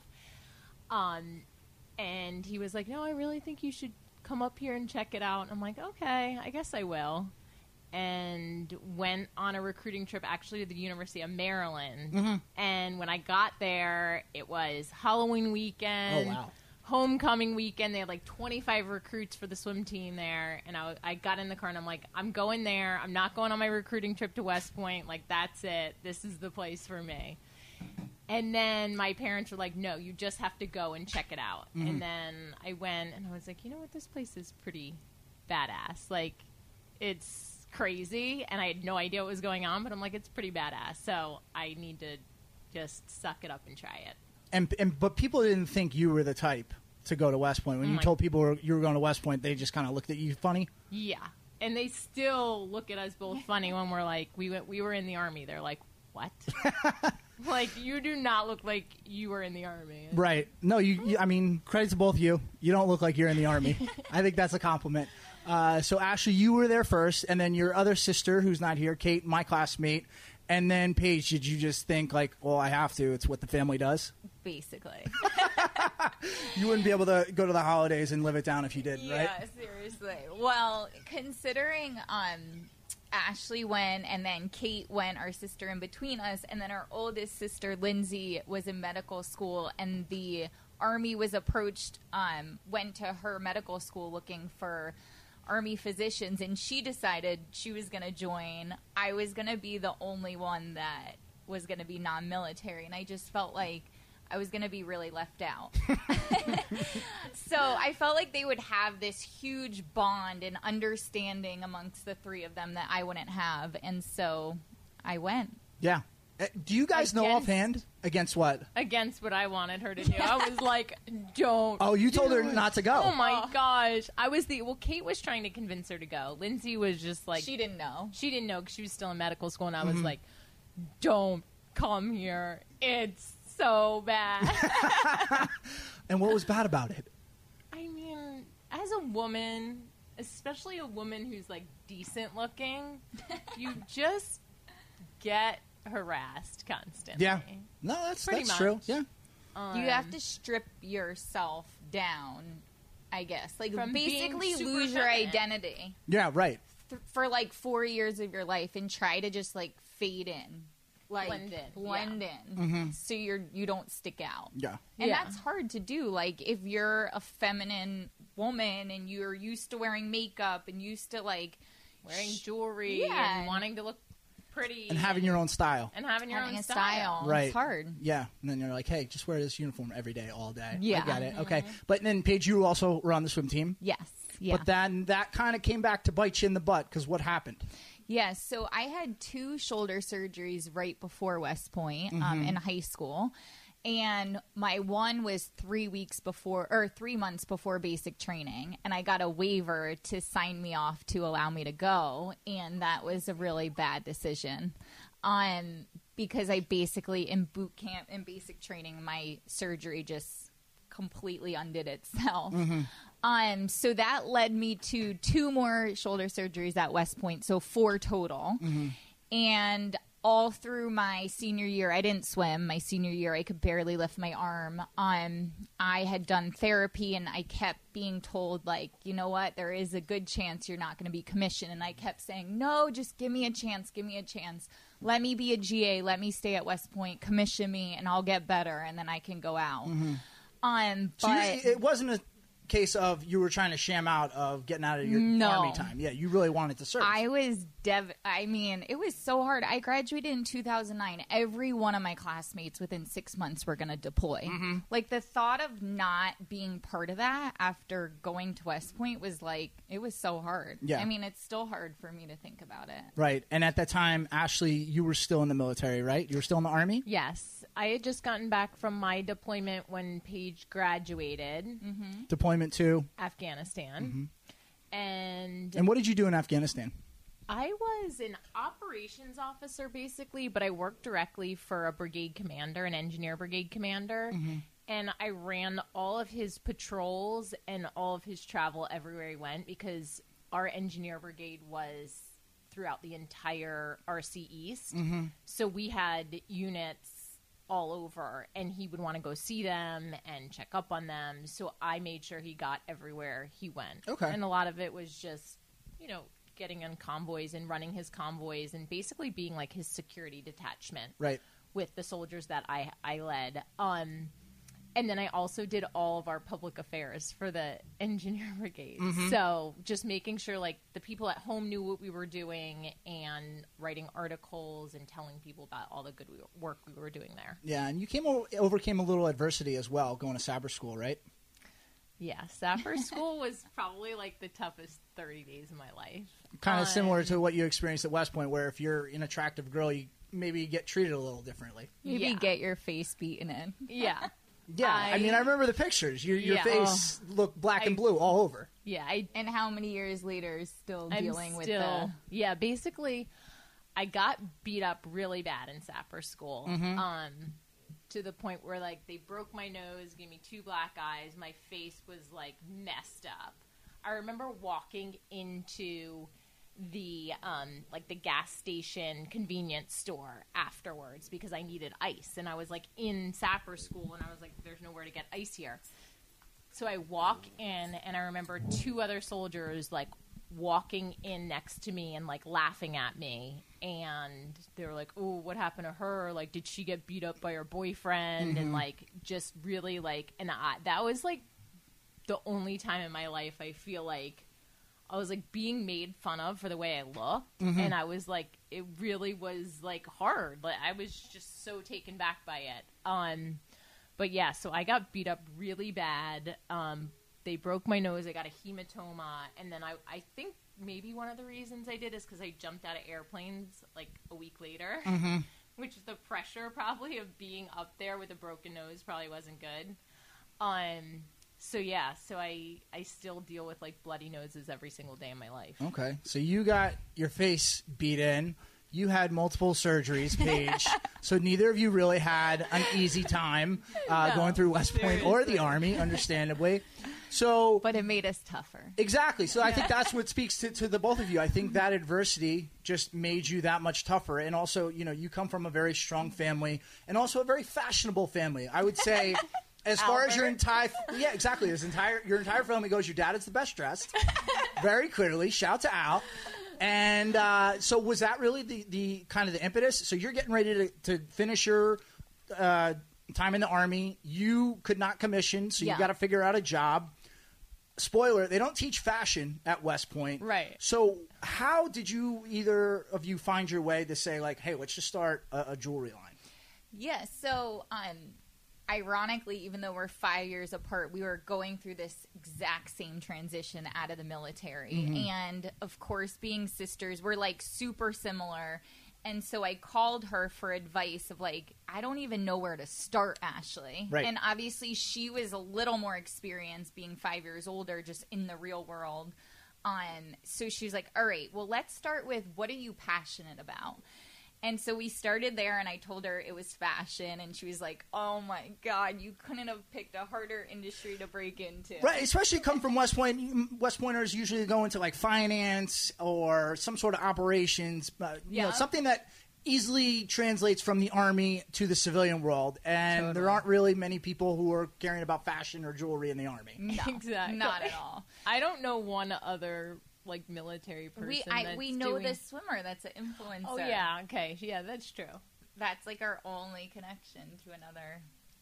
And he was like, no, I really think you should come up here and check it out. And I'm like, okay, I guess I will. And went on a recruiting trip actually to the University of Maryland. Mm-hmm. And when I got there, it was Halloween weekend, Oh, wow. homecoming weekend. They had like 25 recruits for the swim team there. And I got in the car and I'm like, I'm going there. I'm not going on my recruiting trip to West Point. Like, that's it. This is the place for me. And then my parents were like, no, you just have to go and check it out. Mm-hmm. And then I went and I was like, you know what? This place is pretty badass. Like, it's crazy, and I had no idea what was going on, but I'm like, it's pretty badass, so I need to just suck it up and try it. But people didn't think you were the type to go to West Point. When you told people you were going to West Point, they just kind of looked at you funny. Yeah, and they still look at us both funny when we're like, we were in the Army. They're like, what? Like, you do not look like you were in the Army. Right. No, you I mean, credit to both of you. You don't look like you're in the Army. I think that's a compliment. So, Ashley, you were there first, and then your other sister, who's not here, Kate, my classmate, and then Paige, did you just think, like, well, I have to, it's what the family does? Basically. You wouldn't be able to go to the holidays and live it down if you did, right? Yeah, seriously. Well, considering Ashley went and then Kate went, our sister in between us, and then our oldest sister, Lindsay, was in medical school, and the Army was approached, went to her medical school looking for Army physicians, and she decided she was going to join. I was going to be the only one that was going to be non-military, and I just felt like I was going to be really left out. So I felt like they would have this huge bond and understanding amongst the three of them that I wouldn't have, and so I went. Yeah. Do you guys know Against- offhand against what? Against what I wanted her to do. I was like, don't. Oh, you told her do it. not to go. Oh, my gosh. Kate was trying to convince her to go. Lindsay was just like, She didn't know. she didn't know because she was still in medical school, and I was like, don't come here. It's so bad. And what was bad about it? I mean, as a woman, especially a woman who's like decent looking, you just get harassed constantly. Yeah. No, that's Pretty true. much. Yeah. You have to strip yourself down, I guess. Like, From being basically super lose your feminine. identity Yeah, right. for like 4 years of your life and try to just like fade in. Like, Blend in, in. So you don't stick out. Yeah. And Yeah. that's hard to do. Like, if you're a feminine woman and you're used to wearing makeup and used to, like, wearing jewelry Yeah. and wanting to look pretty And having your own style. and having your having own a style. Right. It's hard. Yeah. And then you're like, hey, just wear this uniform every day, all day. Yeah. I get it. Okay. But then, Paige, you also were on the swim team. Yes. Yeah. But then that kind of came back to bite you in the butt because what happened? Yeah, so I had 2 shoulder surgeries right before West Point in high school. And my one was 3 months before basic training. And I got a waiver to sign me off to allow me to go. And that was a really bad decision. Because I basically, in boot camp and basic training, my surgery just completely undid itself. So that led me to 2 more shoulder surgeries at West Point, so 4 total. And all through my senior year, I didn't swim. My senior year, I could barely lift my arm. I had done therapy, and I kept being told, like, you know what, there is a good chance you're not going to be commissioned. And I kept saying, no, just give me a chance, give me a chance. Let me be a GA, let me stay at West Point, commission me, and I'll get better, and then I can go out. So But it wasn't a case of you were trying to sham out of getting out of your No. Army time. Yeah, you really wanted to serve. I was I mean, it was so hard. I graduated in 2009. Every one of my classmates within 6 months were going to deploy. Like, the thought of not being part of that after going to West Point was like, it was so hard. Yeah. I mean, it's still hard for me to think about it. Right. And at that time, Ashley, you were still in the military, right? You were still in the Army? Yes. I had just gotten back from my deployment when Paige graduated Deployment to? Afghanistan. And And what did you do in Afghanistan? I was an operations officer, basically, but I worked directly for a brigade commander, an engineer brigade commander. And I ran all of his patrols and all of his travel everywhere he went because our engineer brigade was throughout the entire RC East. So we had units all over, and he would want to go see them and check up on them. So I made sure he got everywhere he went. Okay. And a lot of it was just, getting on convoys and running his convoys and basically being like his security detachment Right. with the soldiers that I led. And then I also did all of our public affairs for the engineer brigade. So just making sure like the people at home knew what we were doing and writing articles and telling people about all the good work we were doing there. Yeah, and you overcame a little adversity as well going to Sabre School, right? Yeah, Sapper School was probably like the toughest 30 days of my life. Kind of similar to what you experienced at West Point, where if you're an attractive girl, you maybe get treated a little differently. Maybe Yeah. get your face beaten in. Yeah. Yeah, I mean, I remember the pictures. Your Yeah. face looked black and blue all over. Yeah, And how many years later still I'm dealing with still, yeah, basically, I got beat up really bad in Sapper School. To the point where, like, they broke my nose, gave me 2 black eyes. My face was, like, messed up. I remember walking into the, the gas station convenience store afterwards because I needed ice. And I was, like, in Sapper School, and I was like, there's nowhere to get ice here. So I walk in, and I remember 2 other soldiers, like, walking in next to me and, like, laughing at me. And they were like, oh, what happened to her? Like, did she get beat up by her boyfriend? And, like, just really, like, that was, like, the only time in my life I feel like I was, like, being made fun of for the way I looked. And I was, like, it really was, like, hard. Like, I was just so taken back by it. But, yeah, so I got beat up really bad. They broke my nose. I got a hematoma. And then I think maybe one of the reasons I did is because I jumped out of airplanes like a week later, which the pressure probably of being up there with a broken nose probably wasn't good. So yeah, so I still deal with like bloody noses every single day of my life. Okay, so you got your face beat in. You had multiple surgeries, Paige. So neither of you really had an easy time going through West Point or the Army, understandably. So, But it made us tougher. exactly. So I think that's what speaks to the both of you. I think that adversity just made you that much tougher. And also, you come from a very strong family and also a very fashionable family. I would say, as far as your entire your entire family goes, your dad is the best dressed, very clearly. Shout to Al. And so was that really the kind of the impetus? So you're getting ready to finish your time in the Army. You could not commission, so you Yeah. got to figure out a job. Spoiler, they don't teach fashion at West Point. Right. So how did you, either of you, find your way to say, like, hey, let's just start a jewelry line? Yeah, so ironically, even though we're 5 years apart, we were going through this exact same transition out of the military. And of course, being sisters, we're like super similar. And so I called her for advice of like, I don't even know where to start, Ashley. Right. And obviously she was a little more experienced being 5 years older just in the real world. So she's like, all right, well, let's start with what are you passionate about? And so we started there, and I told her it was fashion, and she was like, oh, my God, you couldn't have picked a harder industry to break into. Right, especially come from West Point. West Pointers usually go into, like, finance or some sort of operations, something that easily translates from the Army to the civilian world. And there aren't really many people who are caring about fashion or jewelry in the Army. No, Exactly. not at all. I don't know one other like military person. We know the swimmer that's an influencer. Oh yeah, okay, yeah, that's true. That's like our only connection to another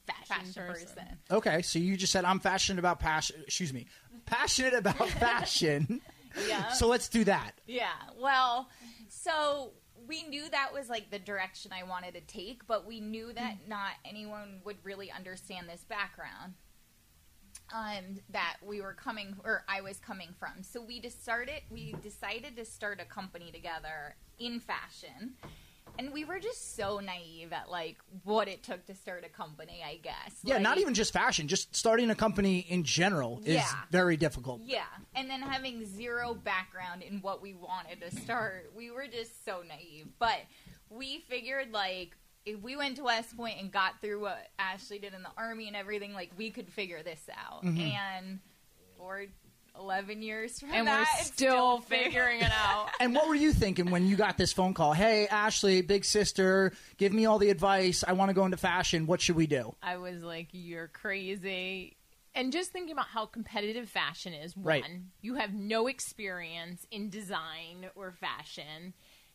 fashion person. Okay, so you just said I'm passionate about passionate about fashion. Yeah. So let's do that. Yeah. Well, so we knew that was like the direction I wanted to take, but we knew that not anyone would really understand this background that I was coming from. So we decided to start a company together in fashion. And we were just so naive at like what it took to start a company, I guess. Yeah, like, not even just fashion, just starting a company in general is very difficult. Yeah, and then having zero background in what we wanted to start, we were just so naive. But we figured like if we went to West Point and got through what Ashley did in the Army and everything, like we could figure this out. And for 11 years from And that, we're still figuring it out. And what were you thinking when you got this phone call? Hey, Ashley, big sister, give me all the advice. I want to go into fashion. What should we do? I was like, you're crazy. And just thinking about how competitive fashion is, Right. you have no experience in design or fashion,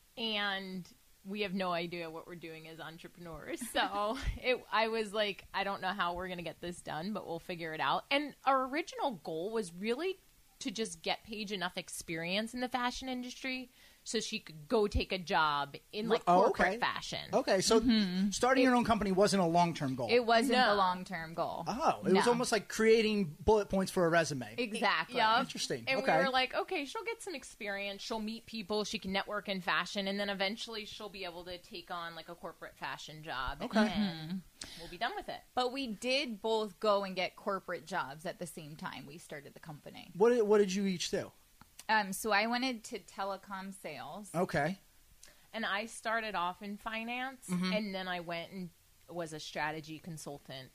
and we have no idea what we're doing as entrepreneurs. So I was like, I don't know how we're going to get this done, but we'll figure it out. And our original goal was really to just get Paige enough experience in the fashion industry so she could go take a job in like corporate fashion. Okay, so starting your own company wasn't a long-term goal. It wasn't the long-term goal. Oh, it was almost like creating bullet points for a resume. Exactly. Yeah. Interesting. And okay. we were like, okay, she'll get some experience. She'll meet people. She can network in fashion. And then eventually she'll be able to take on like a corporate fashion job. Okay. And we'll be done with it. But we did both go and get corporate jobs at the same time we started the company. What did you each do? So I went into telecom sales. Okay. And I started off in finance. And then I went and was a strategy consultant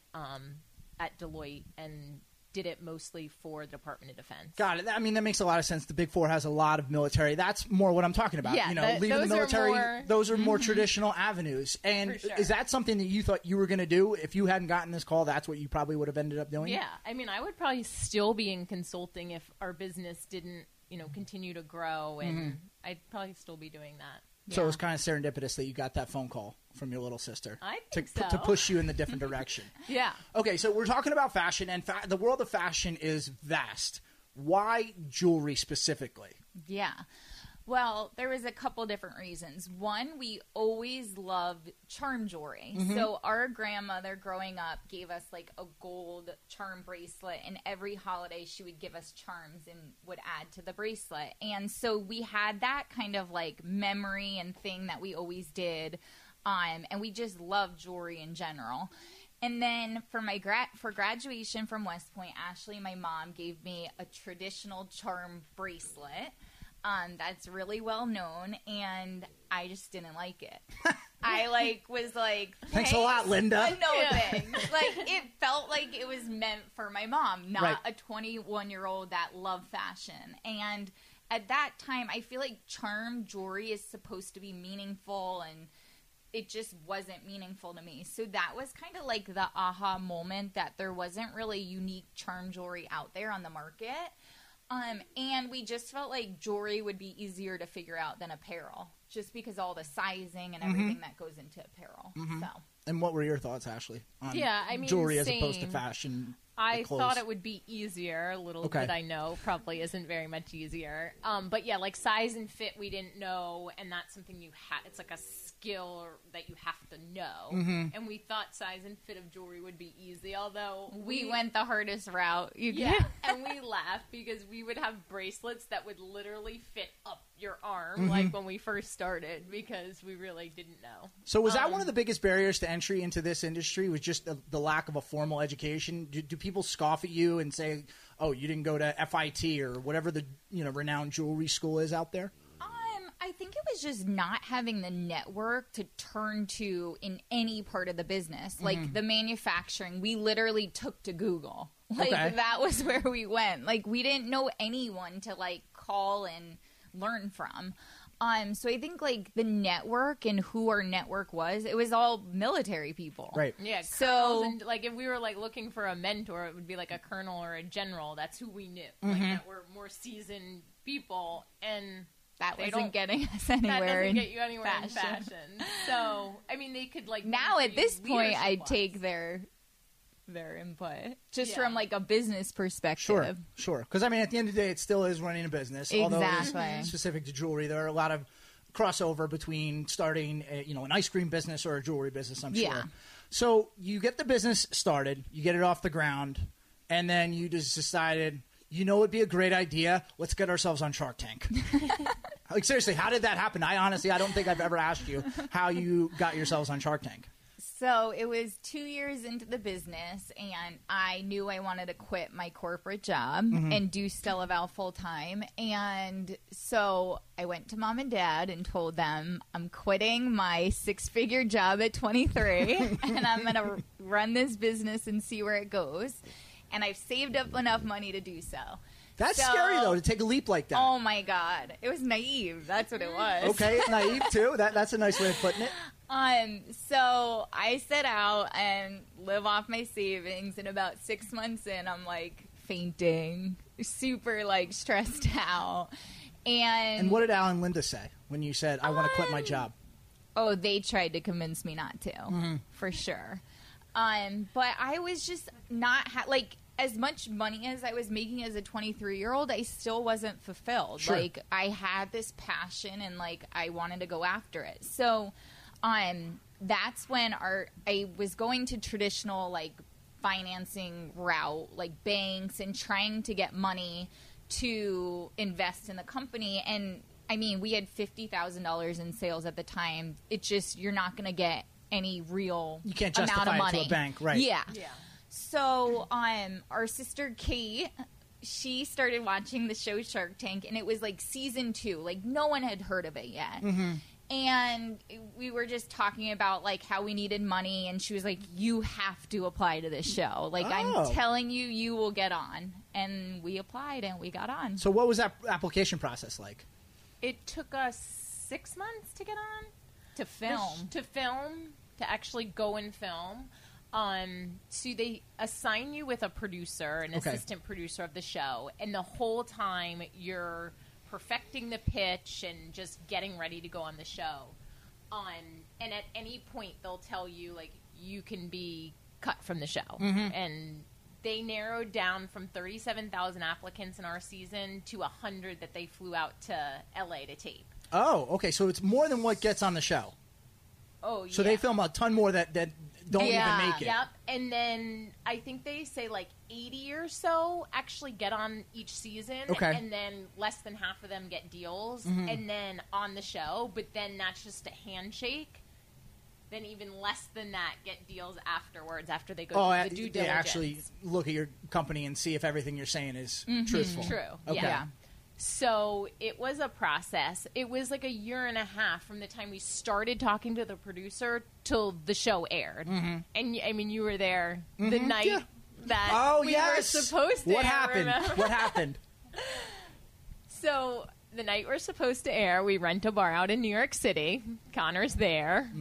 at Deloitte and did it mostly for the Department of Defense. Got it. I mean, that makes a lot of sense. The Big Four has a lot of military. That's more what I'm talking about. Yeah, leaving the those are military. more- Those are more traditional avenues. And For sure. is that something that you thought you were going to do? If you hadn't gotten this call, that's what you probably would have ended up doing? Yeah. I mean, I would probably still be in consulting if our business didn't, continue to grow. And I'd probably still be doing that. So it was kind of serendipitous that you got that phone call from your little sister. I think so. To push you in the different direction. Yeah. Okay, so we're talking about fashion, and the world of fashion is vast. Why jewelry specifically? Yeah. Well, there was a couple different reasons. One, we always loved charm jewelry. So our grandmother growing up gave us like a gold charm bracelet, and every holiday she would give us charms and would add to the bracelet. And so we had that kind of like memory and thing that we always did. And we just loved jewelry in general. And then for my for graduation from West Point, Ashley, my mom, gave me a traditional charm bracelet. That's really well known, and I just didn't like it. I was like, thanks a lot, Linda. No thanks. Like it felt like it was meant for my mom, not Right. a 21-year-old that loved fashion. And at that time, I feel like charm jewelry is supposed to be meaningful, and it just wasn't meaningful to me. So that was kind of like the aha moment that there wasn't really unique charm jewelry out there on the market. And we just felt like jewelry would be easier to figure out than apparel, just because all the sizing and everything that goes into apparel. So And what were your thoughts, Ashley, on Yeah, I mean, jewelry as opposed to same. fashion? I clothes? thought it would be easier. Little Okay. did I know, probably isn't very much easier. But yeah, like size and fit, we didn't know, and that's something you have. It's like a skill that you have to know. And we thought size and fit of jewelry would be easy, although we went the hardest route. Yeah, and we laughed because we would have bracelets that would literally fit up your arm, like when we first started, because we really didn't know. So was that one of the biggest barriers to entry into this industry? Was just the lack of a formal education? Do people scoff at you and say, "Oh, you didn't go to FIT or whatever the renowned jewelry school is out there"? I think it was just not having the network to turn to in any part of the business. Like the manufacturing, we literally took to Google. Like that was where we went. Like we didn't know anyone to like call and learn from. So I think like the network and who our network was, it was all military people. Right. Yeah, So and like if we were like looking for a mentor, it would be like a colonel or a general. That's who we knew. Like that were more seasoned people, and that they wasn't don't- getting us that anywhere doesn't in get you anywhere in fashion. So I mean, they could like Now give at you this point, leadership I'd wise. take their their input, just from like a business perspective. Sure. Because I mean, at the end of the day, it still is running a business. Although it is specific to jewelry, there are a lot of crossover between starting, an ice cream business or a jewelry business. I'm sure. Yeah. So you get the business started, you get it off the ground, and then you just decided, it'd be a great idea. Let's get ourselves on Shark Tank. Like, seriously, how did that happen? I don't think I've ever asked you how you got yourselves on Shark Tank. So it was 2 years into the business, and I knew I wanted to quit my corporate job and do Stella Val full time. And so I went to mom and dad and told them I'm quitting my 6-figure job at 23, and I'm going to run this business and see where it goes. And I've saved up enough money to do so. That's scary, though, to take a leap like that. Oh, my God. It was naive. That's what it was. Okay, naive, too. That's a nice way of putting it. So I set out and live off my savings, and about 6 months in, I'm, like, fainting, super, like, stressed out. And what did Al and Linda say when you said, I want to quit my job? Oh, they tried to convince me not to, for sure. But I was just not, as much money as I was making as a 23-year-old, I still wasn't fulfilled. Sure. Like, I had this passion, and, like, I wanted to go after it. So, that's when I was going to traditional, like, financing route, like banks, and trying to get money to invest in the company. And, I mean, we had $50,000 in sales at the time. It's just, you're not going to get any real You can't amount justify of it money. to a bank, right? Yeah. So, our sister Kate, she started watching the show Shark Tank, and it was like season 2. Like, no one had heard of it yet. And we were just talking about, like, how we needed money, and she was like, you have to apply to this show. Like, I'm telling you, you will get on. And we applied, and we got on. So what was that application process like? It took us 6 months to get on. To film. To actually go and film. So they assign you with a producer, an assistant producer of the show, and the whole time you're perfecting the pitch and just getting ready to go on the show. And at any point they'll tell you, like, you can be cut from the show. And they narrowed down from 37,000 applicants in our season to 100 that they flew out to LA to tape. Oh, okay. So it's more than what gets on the show. Oh, yeah. So they film a ton more that don't even make it. Yep. And then I think they say like 80 or so actually get on each season. Okay. And then less than half of them get deals. And then on the show. But then that's just a handshake. Then even less than that get deals afterwards after they go through the due diligence. They actually look at your company and see if everything you're saying is truthful. True. Okay. Yeah. So it was a process. It was like a year and a half from the time we started talking to the producer till the show aired. And I mean, you were there the night that we were supposed to What air, happened? remember? What happened? So the night we're supposed to air, we rent a bar out in New York City. Connor's there.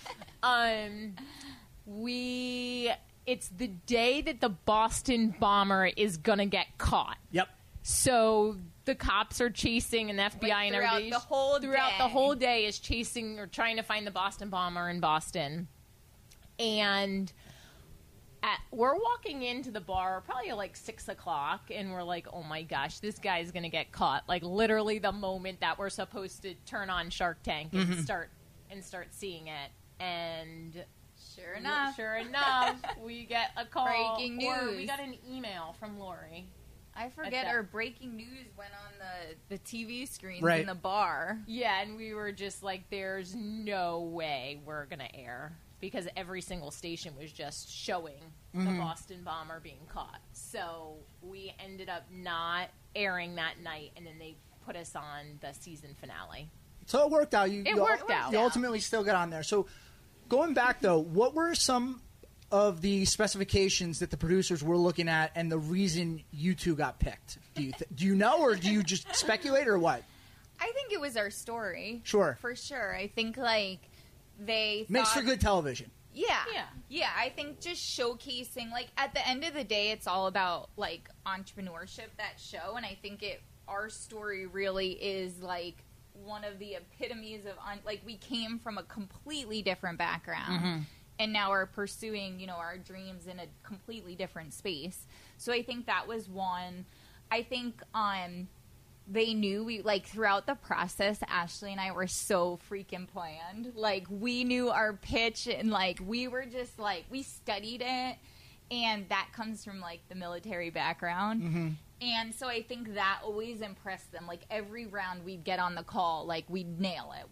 It's the day that the Boston bomber is gonna get caught. Yep. So the cops are chasing, and the FBI and everybody throughout the whole day is chasing or trying to find the Boston bomber in Boston. And we're walking into the bar probably like 6 o'clock, and we're like, oh my gosh, this guy's gonna get caught. Like, literally the moment that we're supposed to turn on Shark Tank and start seeing it. And sure enough, we get a call. Breaking news. Or we got an email from Lori. I forget our breaking news went on the TV screens Right. in the bar. Yeah, and we were just like, there's no way we're going to air, because every single station was just showing the Boston bomber being caught. So we ended up not airing that night, and then they put us on the season finale. So it worked out. It worked out. You ultimately still got on there. So going back, though, what were some of the specifications that the producers were looking at and the reason you two got picked? Do you know, or do you just speculate, or what? I think it was our story. Sure. For sure. I think, like, they Makes thought, for good television. Yeah, I think just showcasing, like, at the end of the day, it's all about, like, entrepreneurship, that show, and I think our story really is, like, one of the epitomes of, like, we came from a completely different background, and now are pursuing, our dreams in a completely different space. So I think that was one. I think they knew throughout the process, Ashley and I were so freaking planned. Like, we knew our pitch, and we were just we studied it, and that comes from the military background. Mm-hmm. And so I think that always impressed them. Every round we'd get on the call, we'd nail it.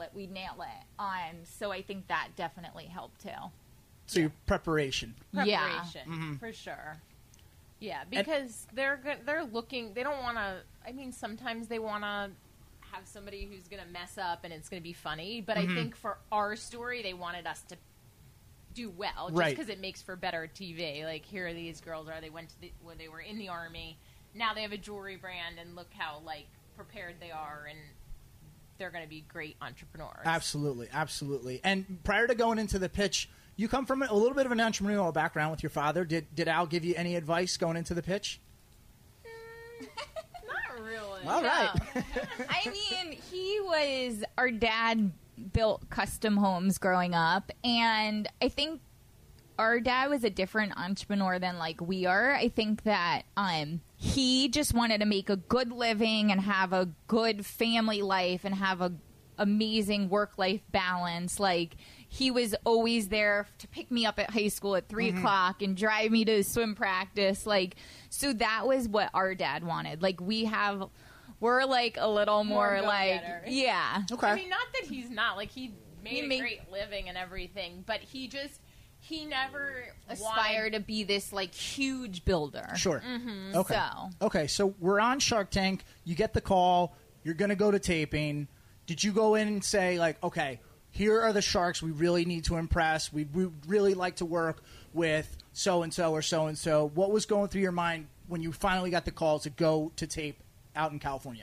So I think that definitely helped too. So your preparation. Preparation, for sure. Yeah, because they're looking. They don't want to. I mean, sometimes they want to have somebody who's going to mess up and it's going to be funny. But I think for our story, they wanted us to do well, just because it makes for better TV. Here are these girls they went to when they were in the Army. Now they have a jewelry brand, and look how prepared they are, and they're going to be great entrepreneurs. Absolutely. And prior to going into the pitch, you come from a little bit of an entrepreneurial background with your father. Did Al give you any advice going into the pitch? Not really. All right. I mean, our dad built custom homes growing up, and I think our dad was a different entrepreneur than we are. I think that he just wanted to make a good living and have a good family life and have a amazing work-life balance. He was always there to pick me up at high school at 3 o'clock and drive me to swim practice. So that was what our dad wanted. We're a little more yeah. Okay. I mean, not that he's not he made a great living and everything, but he never aspired to be this huge builder. Sure. Mm-hmm. Okay. So we're on Shark Tank. You get the call. You're going to go to taping. Did you go in and say okay, here are the sharks we really need to impress. We really like to work with so and so or so and so. What was going through your mind when you finally got the call to go to tape out in California?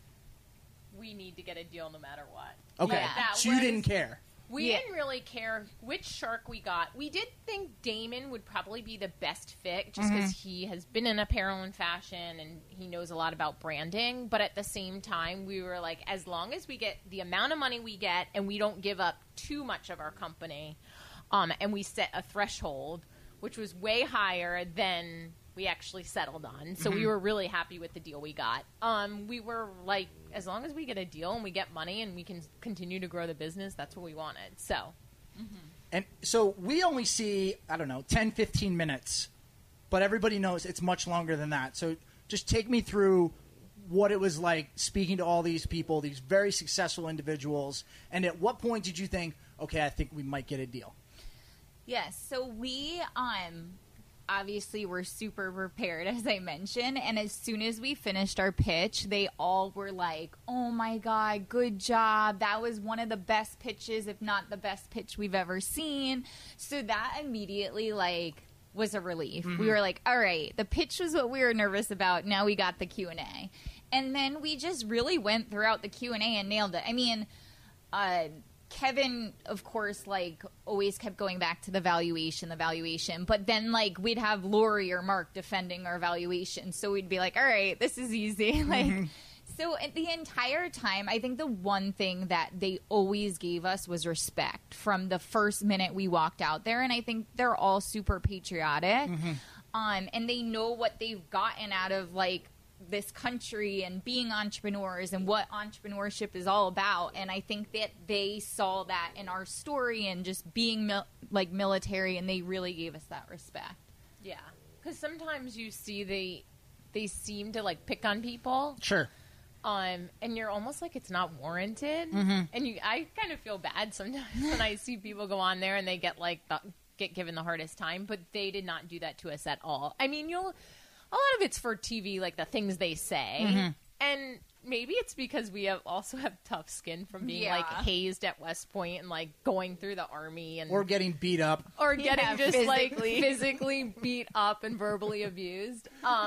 We need to get a deal no matter what. Okay. Yeah. So you didn't care. We didn't really care which shark we got. We did think Damon would probably be the best fit just because he has been in apparel and fashion and he knows a lot about branding. But at the same time, we were as long as we get the amount of money we get and we don't give up too much of our company, and we set a threshold, which was way higher than we actually settled on. So we were really happy with the deal we got. We were as long as we get a deal and we get money and we can continue to grow the business, that's what we wanted. So. And so we only see, 10, 15 minutes, but everybody knows it's much longer than that. So just take me through what it was like speaking to all these people, these very successful individuals, and at what point did you think, okay, I think we might get a deal? Yes. So we, obviously we're super prepared, as I mentioned, and as soon as we finished our pitch, they all were oh my God, good job, that was one of the best pitches, if not the best pitch we've ever seen. So that immediately was a relief. We were all right, the pitch was what we were nervous about, now we got the Q&A. And then we just really went throughout the Q&A and nailed it. I mean, Kevin, of course, always kept going back to the valuation, but then, we'd have Lori or Mark defending our valuation, so we'd be all right, this is easy. So the entire time, I think the one thing that they always gave us was respect from the first minute we walked out there, and I think they're all super patriotic, and they know what they've gotten out of, this country and being entrepreneurs and what entrepreneurship is all about. And I think that they saw that in our story and just being military, and they really gave us that respect. Yeah. Because sometimes you see they seem to pick on people. Sure. And you're almost it's not warranted. And I kind of feel bad sometimes when I see people go on there and they get get given the hardest time, but they did not do that to us at all. I mean, a lot of it's for TV, the things they say. And maybe it's because we also have tough skin from being, hazed at West Point and, going through the Army. Or getting beat up. Or getting just, physically beat up and verbally abused.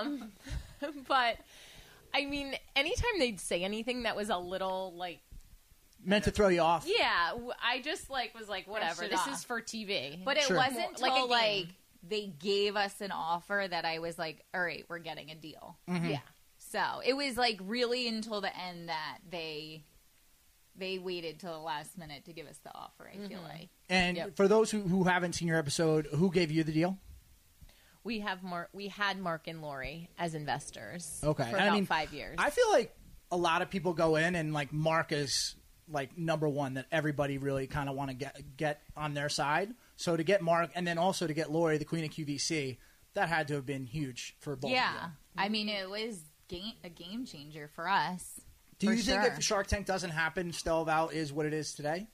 But, I mean, anytime they'd say anything that was a little, meant to throw you off. Yeah. I just, was whatever. This is for TV. But it wasn't until, they gave us an offer that I was all right, we're getting a deal. Yeah. So it was really until the end that they waited till the last minute to give us the offer, I feel like. And Yep. for those who haven't seen your episode, who gave you the deal? We had Mark and Lori as investors. Okay. For And about 5 years. I feel like a lot of people go in and like Mark is like number one that everybody really kind of want to get on their side. So to get Mark and then also to get Lori, the queen of QVC, that had to have been huge for both of Yeah. you. I mean, it was a game changer for us. Do for you think sure. if Shark Tank doesn't happen, Stella Val is what it is today?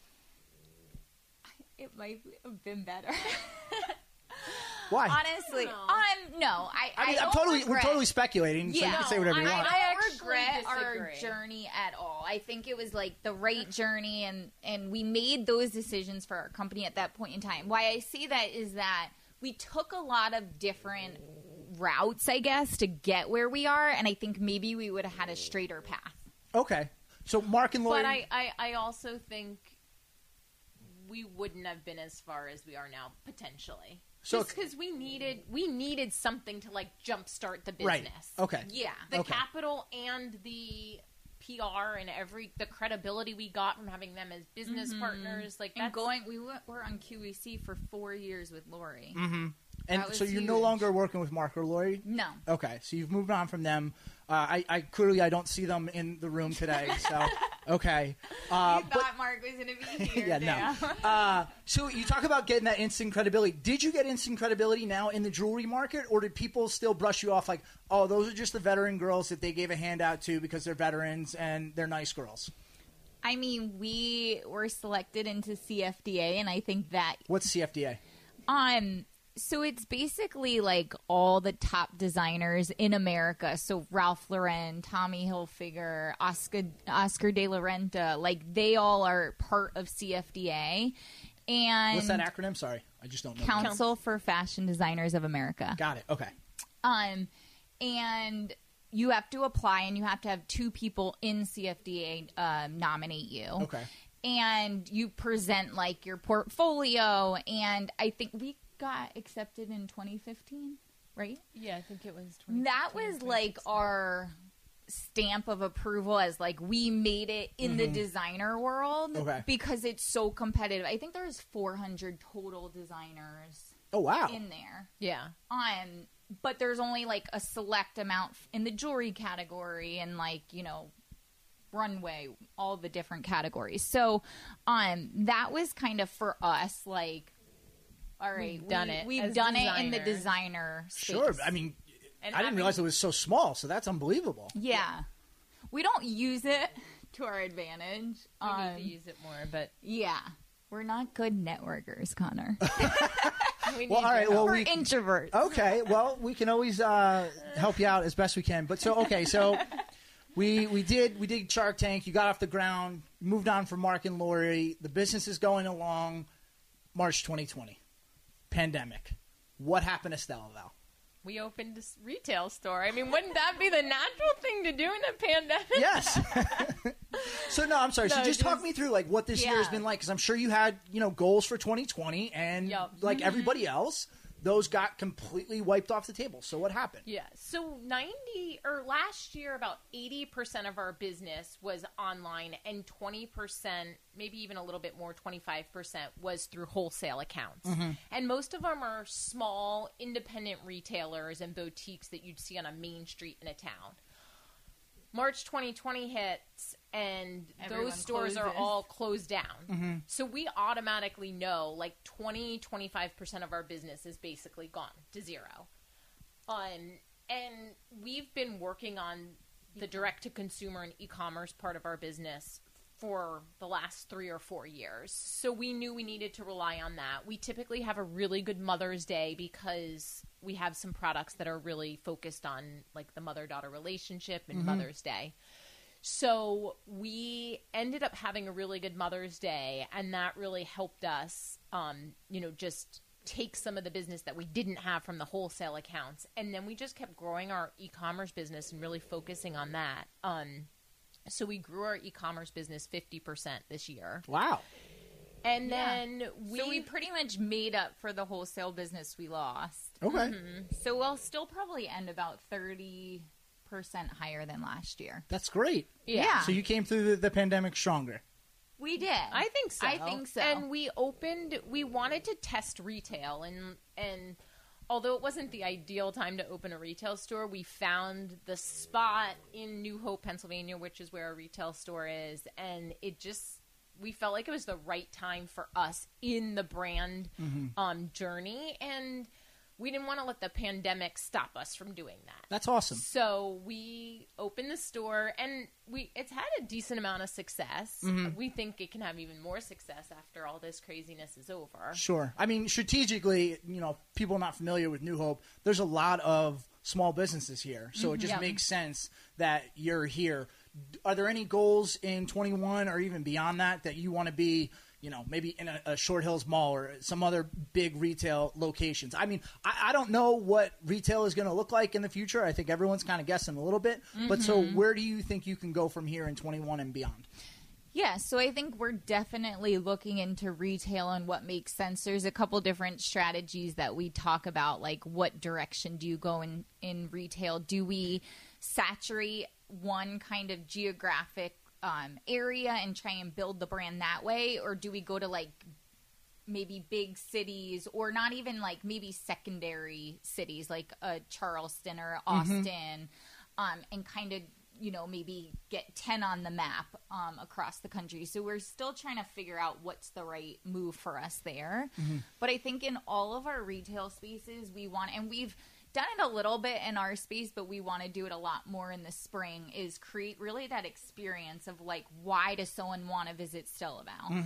It might have been better. Why? Honestly, no. I mean, don't we're regret- totally speculating, so you Yeah. can say whatever you want. I don't actually regret our disagree. journey at all. I think it was like the right journey, and we made those decisions for our company at that point in time. Why I say that is that we took a lot of different routes, I guess, to get where we are, and I think maybe we would have had a straighter path. Okay. So Mark and Lori. But I also think we wouldn't have been as far as we are now, potentially. So- Just because we needed something to like jumpstart the business. Right. Okay. Yeah. The Okay. capital and the PR and the credibility we got from having them as business partners, like And that's we're on QVC for 4 years with Lori. and that was so you're no huge. longer working with Mark or Lori? No. Okay, so you've moved on from them. I clearly I don't see them in the room today. So okay, You but thought Mark was going to be here. yeah, no. So you talk about getting that instant credibility. Did you get instant credibility now in the jewelry market, or did people still brush you off like, oh, those are just the veteran girls that they gave a handout to because they're veterans and they're nice girls? I mean, we were selected into CFDA, and I think that What's CFDA? so it's basically like all the top designers in America. So Ralph Lauren, Tommy Hilfiger, Oscar de la Renta, like they all are part of CFDA. And What's that acronym? Sorry, I just don't know. Council for Fashion Designers of America. Got it. Okay. And you have to apply, and you have to have 2 people in CFDA nominate you. Okay. And you present like your portfolio, and I think we got accepted in 2015, right? yeah, I think it was That was like our stamp of approval as like we made it in the designer world. Okay. Because it's so competitive. I think there's 400 total designers Oh wow. in there. yeah. But there's only like a select amount in the jewelry category and like, you know, runway, all the different categories. So that was kind of for us like, all right, We've done it We've as done it in the designers. designer space. Sure. I mean, And I didn't realize it was so small. So that's unbelievable. Yeah. We don't use it to our advantage. We need to use it more, but Yeah. We're not good networkers, Connor. we Well, need all right. your Well, help. We're introverts. Okay, well, we can always help you out as best we can. But so we did Shark Tank. You got off the ground, moved on from Mark and Lori. The business is going along. March 2020, pandemic. What happened to Stella Val? We opened a retail store. I mean, wouldn't that be the natural thing to do in a pandemic? Yes. So no, I'm sorry. So No, just talk me through like what this year has Yeah. been like, because I'm sure you had goals for 2020, and Yup. like everybody else, those got completely wiped off the table. So what happened? Yeah. So last year, about 80% of our business was online, and 20%, maybe even a little bit more, 25% was through wholesale accounts. And most of them are small, independent retailers and boutiques that you'd see on a main street in a town. March 2020 hits, and Everyone those stores are closes. all closed down. So we automatically know like 25% of our business is basically gone to zero. And we've been working on the direct-to-consumer and e-commerce part of our business for the last 3 or 4 years. So we knew we needed to rely on that. We typically have a really good Mother's Day because we have some products that are really focused on like the mother-daughter relationship and Mother's Day. So we ended up having a really good Mother's Day, and that really helped us, just take some of the business that we didn't have from the wholesale accounts. And then we just kept growing our e-commerce business and really focusing on that. So we grew our e-commerce business 50% this year. Wow. And then we pretty much made up for the wholesale business we lost. Okay. So we'll still probably end about 30% higher than last year. That's great. Yeah. So you came through the pandemic stronger. We did. I think so. I think so. And we wanted to test retail, and although it wasn't the ideal time to open a retail store, we found the spot in New Hope, Pennsylvania, which is where our retail store is, and we felt like it was the right time for us in the brand journey, and we didn't want to let the pandemic stop us from doing that. That's awesome. So we opened the store, and it's had a decent amount of success. We think it can have even more success after all this craziness is over. Sure. I mean, strategically, people not familiar with New Hope, there's a lot of small businesses here. So it just makes sense that you're here. Are there any goals in 21 or even beyond that you want to be, maybe in a Short Hills Mall or some other big retail locations? I mean, I don't know what retail is going to look like in the future. I think everyone's kind of guessing a little bit. But so where do you think you can go from here in 21 and beyond? Yeah, so I think we're definitely looking into retail and what makes sense. There's a couple different strategies that we talk about, like what direction do you go in retail? Do we saturate one kind of geographic area and try and build the brand that way, or do we go to like maybe big cities, or not even like maybe secondary cities like Charleston or Austin, and kind of maybe get 10 on the map across the country? So we're still trying to figure out what's the right move for us there. But I think in all of our retail spaces we want, and we've done it a little bit in our space, but we want to do it a lot more in the spring, is create really that experience of like, why does someone want to visit Stella Val?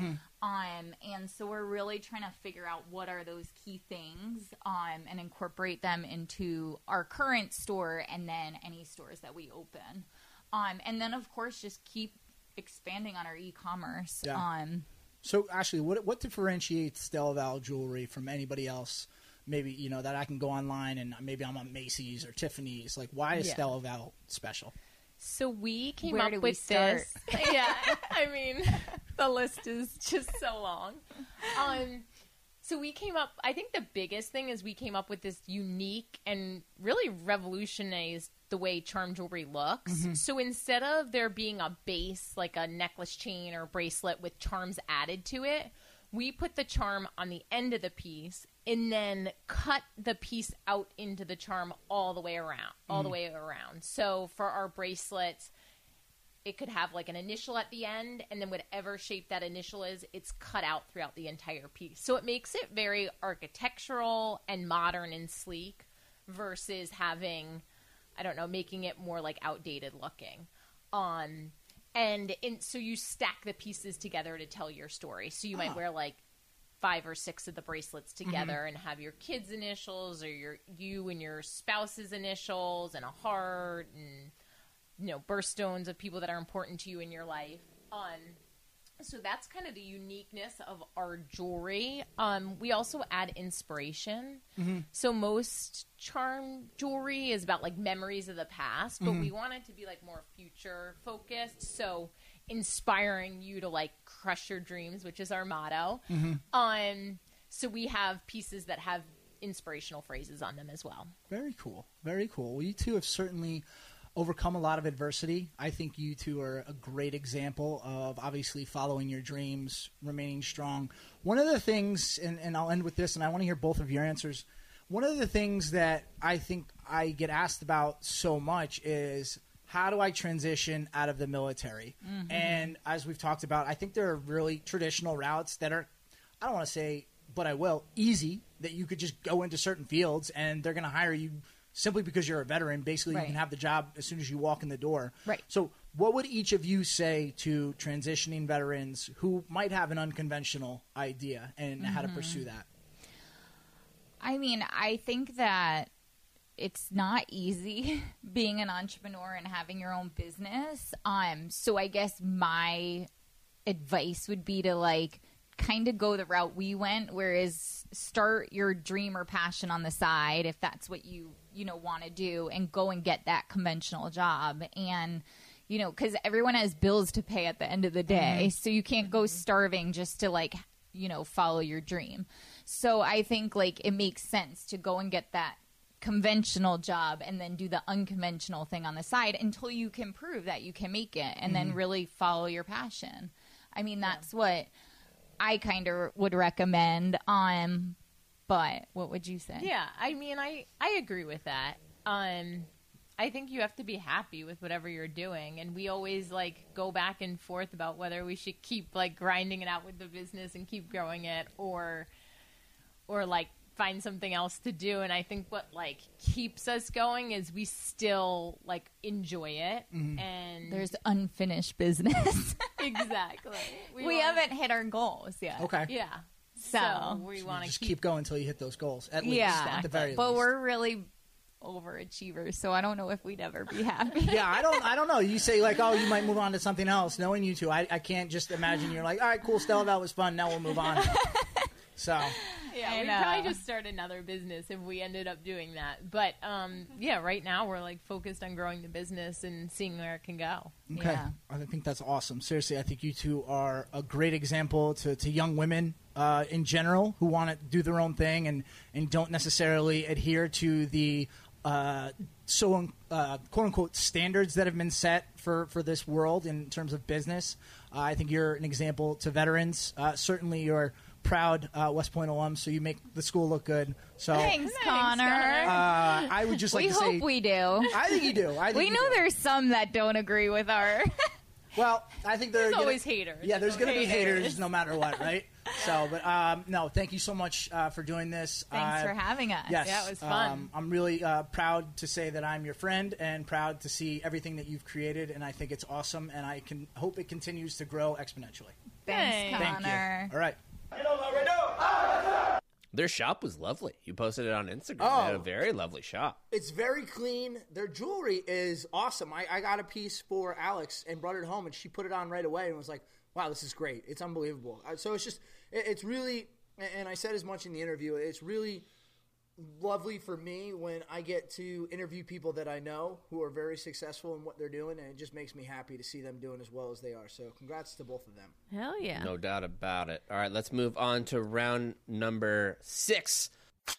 And so we're really trying to figure out what are those key things and incorporate them into our current store and then any stores that we open. And then, of course, just keep expanding on our e-commerce. Yeah. So, Ashley, what differentiates Stella Val jewelry from anybody else? Maybe, that I can go online and maybe I'm on Macy's or Tiffany's. Like, why is Stella Val special? So we came Where up do we with start? this. Yeah, I mean, the list is just so long. So we came up, I think the biggest thing is we came up with this unique and really revolutionized the way charm jewelry looks. So instead of there being a base, like a necklace chain or bracelet with charms added to it, we put the charm on the end of the piece and then cut the piece out into the charm all the way around. So for our bracelets, it could have like an initial at the end, and then whatever shape that initial is, it's cut out throughout the entire piece. So it makes it very architectural and modern and sleek versus having, making it more like outdated looking. So you stack the pieces together to tell your story. So you might wear like 5 or 6 of the bracelets together and have your kids' initials or you and your spouse's initials and a heart and birthstones of people that are important to you in your life. So that's kind of the uniqueness of our jewelry. We also add inspiration. So most charm jewelry is about like memories of the past, but we want it to be like more future focused. So inspiring you to like crush your dreams, which is our motto. So we have pieces that have inspirational phrases on them as well. Very cool. Very cool. Well, you two have certainly overcome a lot of adversity. I think you two are a great example of obviously following your dreams, remaining strong. One of the things, and I'll end with this, and I want to hear both of your answers. One of the things that I think I get asked about so much is, how do I transition out of the military? And as we've talked about, I think there are really traditional routes that are, I don't want to say, but I will, easy, that you could just go into certain fields and they're going to hire you simply because you're a veteran. Basically, you can have the job as soon as you walk in the door. Right. So what would each of you say to transitioning veterans who might have an unconventional idea and how to pursue that? I mean, I think that it's not easy being an entrepreneur and having your own business. So I guess my advice would be to like kind of go the route we went, whereas start your dream or passion on the side if that's what you want to do, and go and get that conventional job. And because everyone has bills to pay at the end of the day, so you can't go starving just to like follow your dream. So I think like it makes sense to go and get that conventional job and then do the unconventional thing on the side until you can prove that you can make it, and then really follow your passion. I mean, that's what I kind of would recommend. But what would you say? Yeah, I mean, I agree with that. I think you have to be happy with whatever you're doing, and we always like go back and forth about whether we should keep like grinding it out with the business and keep growing it, or like find something else to do. And I think what like keeps us going is we still like enjoy it, and There's unfinished business. exactly We haven't hit our goals yet. Okay. yeah. So, So we want to Just keep going until you hit those goals. At least, Yeah. at the very But least. we're really overachievers, so I don't know if we'd ever be happy. Yeah, I don't know. You say like, oh, you might move on to something else. Knowing you two, I can't just imagine you're like, all right, cool, Stella, that was fun. Now we'll move on. So Yeah, I we'd know. probably just start another business if we ended up doing that. But yeah, right now we're like focused on growing the business and seeing where it can go. okay, Yeah. I think that's awesome. Seriously, I think you two are a great example to young women in general who want to do their own thing and don't necessarily adhere to the quote unquote standards that have been set for this world in terms of business. I think you're an example to veterans. Certainly, you're proud West Point alum, so you make the school look good. So Thanks, Connor. I would just like We to hope say, we do. I think you do. I think We you know do. there's some that don't agree with our. Well, I think there's always haters. Yeah, there's going to be Haters. haters no matter what, right? So, but no, thank you so much for doing this. Thanks for having us. Yes, Yeah, it was fun. I'm really proud to say that I'm your friend and proud to see everything that you've created, and I think it's awesome, and I can hope it continues to grow exponentially. Thanks, Thank Connor. Thank you. All right. Their shop was lovely. You posted it on Instagram. They Oh. had a very lovely shop. It's very clean. Their jewelry is awesome. I got a piece for Alex and brought it home, and she put it on right away and was like, wow, this is great. It's unbelievable. So it's just, it's really, and I said as much in the interview, it's really lovely for me when I get to interview people that I know who are very successful in what they're doing, and it just makes me happy to see them doing as well as they are. So congrats to both of them. Hell yeah. No doubt about it. All right, let's move on to round number 6.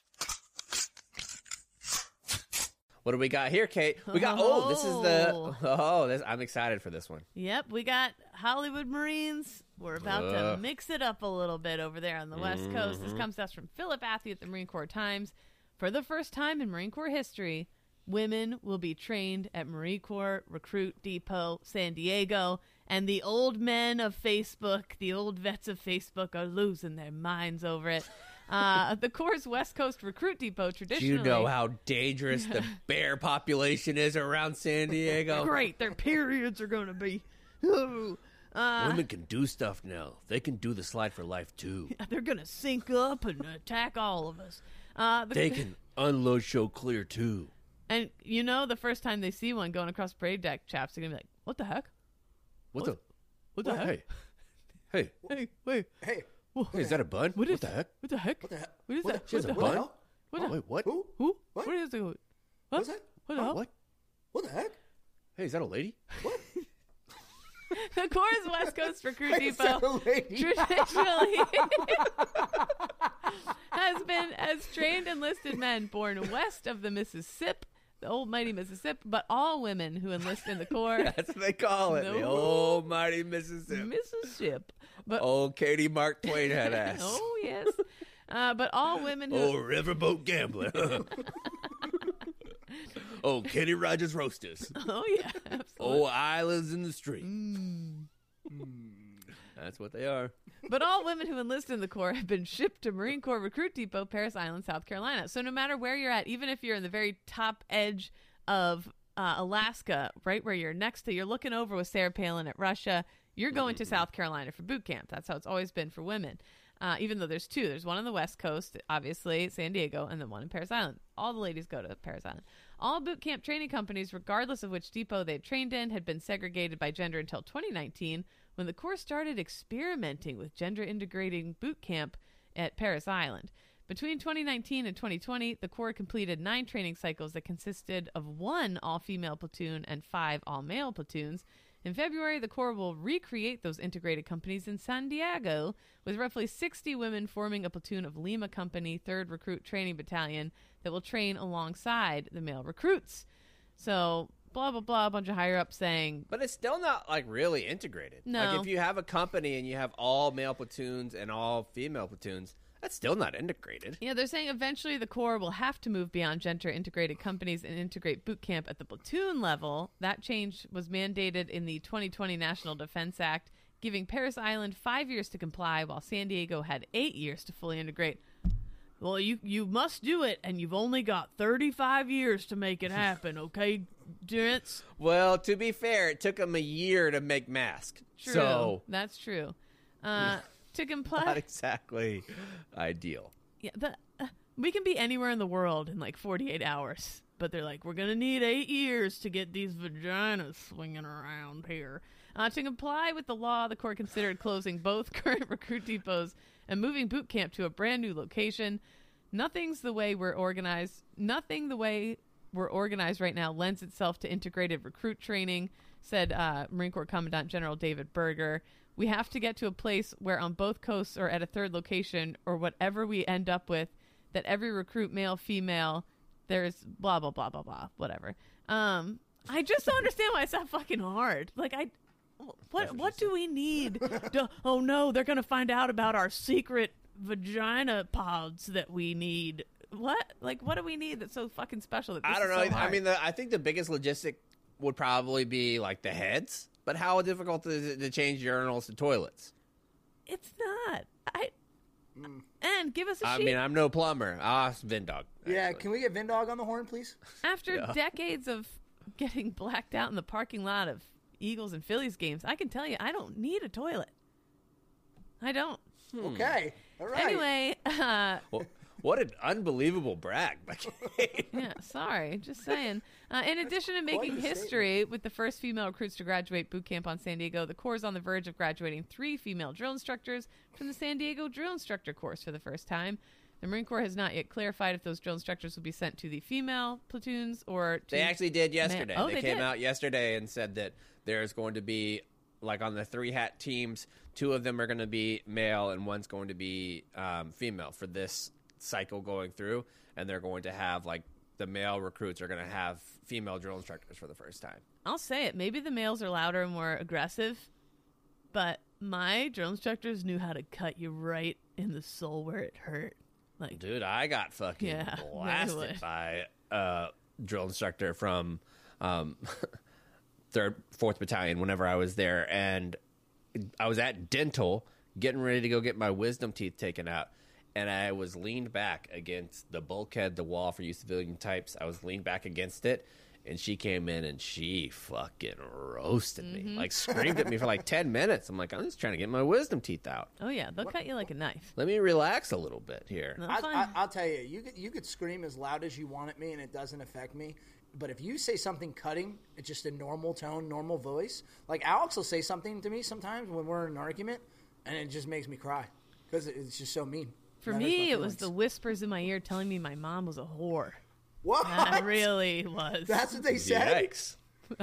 What do we got here, Kate? We got I'm excited for this one. Yep, we got Hollywood Marines. We're about to Ugh. mix it up a little bit over there on the West Coast. This comes to us from Philip Athey at the Marine Corps Times. For the first time in Marine Corps history, women will be trained at Marine Corps Recruit Depot San Diego, and the old men of Facebook, the old vets of Facebook, are losing their minds over it. The Corps' West Coast Recruit Depot Do traditionally... you know how dangerous the bear population is around San Diego? Great, their periods are going to be... Ooh. Women can do stuff now. They can do the slide for life, too. They're going to sync up and attack all of us. They can unload show clear, too. And you know, the first time they see one going across parade deck, chaps are going to be like, what the heck? What the heck? Hey. Hey. Hey, wait. Hey, Hey, is that a bun? What is the heck? What the heck? what the heck? What is What that? She has a What the bun? hell? What the- Wait, what? Who? Who? What? What is it? What? What's that? What the hell? What? What the heck? Hey, is that a lady? The Corps' West Coast Recruit Is that Depot a lady? traditionally has been as trained enlisted men born west of the Mississippi, the old mighty Mississippi, but all women who enlist in the Corps, That's what they call it. The No. old mighty Mississippi. Mississippi, but Old Katie Mark Twain had ass. oh yes, but all women who Oh, riverboat gambler. Oh, Kenny Rogers Roasters. oh yeah, absolutely. Oh, islands in the street. That's what they are. But all women who enlist in the Corps have been shipped to Marine Corps Recruit Depot, Parris Island, South Carolina. So no matter where you're at, even if you're in the very top edge of Alaska, right where you're looking over with Sarah Palin at Russia, you're going to South Carolina for boot camp. That's how it's always been for women. Even though there's two. There's one on the West Coast, obviously, San Diego, and then one in Parris Island. All the ladies go to Parris Island. All boot camp training companies, regardless of which depot they trained in, had been segregated by gender until 2019, when the Corps started experimenting with gender-integrating boot camp at Parris Island. Between 2019 and 2020, the Corps completed 9 training cycles that consisted of 1 all-female platoon and 5 all-male platoons. In February, the Corps will recreate those integrated companies in San Diego, with roughly 60 women forming a platoon of Lima Company 3rd Recruit Training Battalion that will train alongside the male recruits. So blah, blah, blah, a bunch of higher ups saying, But it's still not like really integrated. No. Like if you have a company and you have all male platoons and all female platoons, that's still not integrated. yeah, they're saying eventually the Corps will have to move beyond gender-integrated companies and integrate boot camp at the platoon level. That change was mandated in the 2020 National Defense Act, giving Parris Island 5 years to comply, while San Diego had 8 years to fully integrate. Well, you must do it, and you've only got 35 years to make it happen, okay, gents? Well, to be fair, it took them a year to make masks. True. So That's true. To comply... not exactly ideal. Yeah, we can be anywhere in the world in like 48 hours, but they're like, we're going to need 8 years to get these vaginas swinging around here. To comply with the law, the Corps considered closing both current recruit depots and moving boot camp to a brand new location. Nothing the way we're organized right now lends itself to integrated recruit training, said Marine Corps Commandant General David Berger. We have to get to a place where on both coasts or at a third location or whatever we end up with, that every recruit, male, female, there's blah, blah, blah, blah, blah, whatever. I just don't understand why it's that fucking hard. Like, what do we need? Oh, no, they're going to find out about our secret vagina pods that we need. What? Like, what do we need that's so fucking special that this I don't is know. so hard? I mean, I think the biggest logistic would probably be like the heads. But how difficult is it to change urinals to toilets? It's not. And give us a I sheet. mean, I'm no plumber. I'll ask Vindog. Yeah, actually. can we get Vindog on the horn, please? After decades of getting blacked out in the parking lot of Eagles and Phillies games, I can tell you I don't need a toilet. I don't. Okay. All right. Anyway, Well, what an unbelievable brag. yeah, sorry, just saying. In addition to making the history with the first female recruits to graduate boot camp on San Diego, the Corps is on the verge of graduating 3 female drill instructors from the San Diego Drill Instructor course for the first time. The Marine Corps has not yet clarified if those drill instructors will be sent to the female platoons or to... They actually did yesterday. Oh, they they came did? out yesterday and said that there's going to be, like on the 3-hat teams, 2 of them are going to be male and 1's going to be female for this cycle going through. And they're going to have, like, the male recruits are going to have female drill instructors for the first time. I'll say it. Maybe the males are louder and more aggressive, but my drill instructors knew how to cut you right in the soul where it hurt. Like, Dude, I got fucking Yeah, blasted really. by a drill instructor from 3rd, 4th Battalion whenever I was there. And I was at dental getting ready to go get my wisdom teeth taken out. And I was leaned back against the bulkhead, the wall for you civilian types. I was leaned back against it. And she came in and she fucking roasted me. Like, screamed at me for like 10 minutes. I'm like, I'm just trying to get my wisdom teeth out. oh yeah, they'll cut you like a knife. Let me relax a little bit here. No, fine. I'll tell you, you could scream as loud as you want at me, and it doesn't affect me. But if you say something cutting, it's just a normal tone, normal voice. Like Alex will say something to me sometimes when we're in an argument, and it just makes me cry because it's just so mean. For That hurts my me, it was feelings. the whispers in my ear telling me my mom was a whore. What? That really was. That's what they said. Yikes.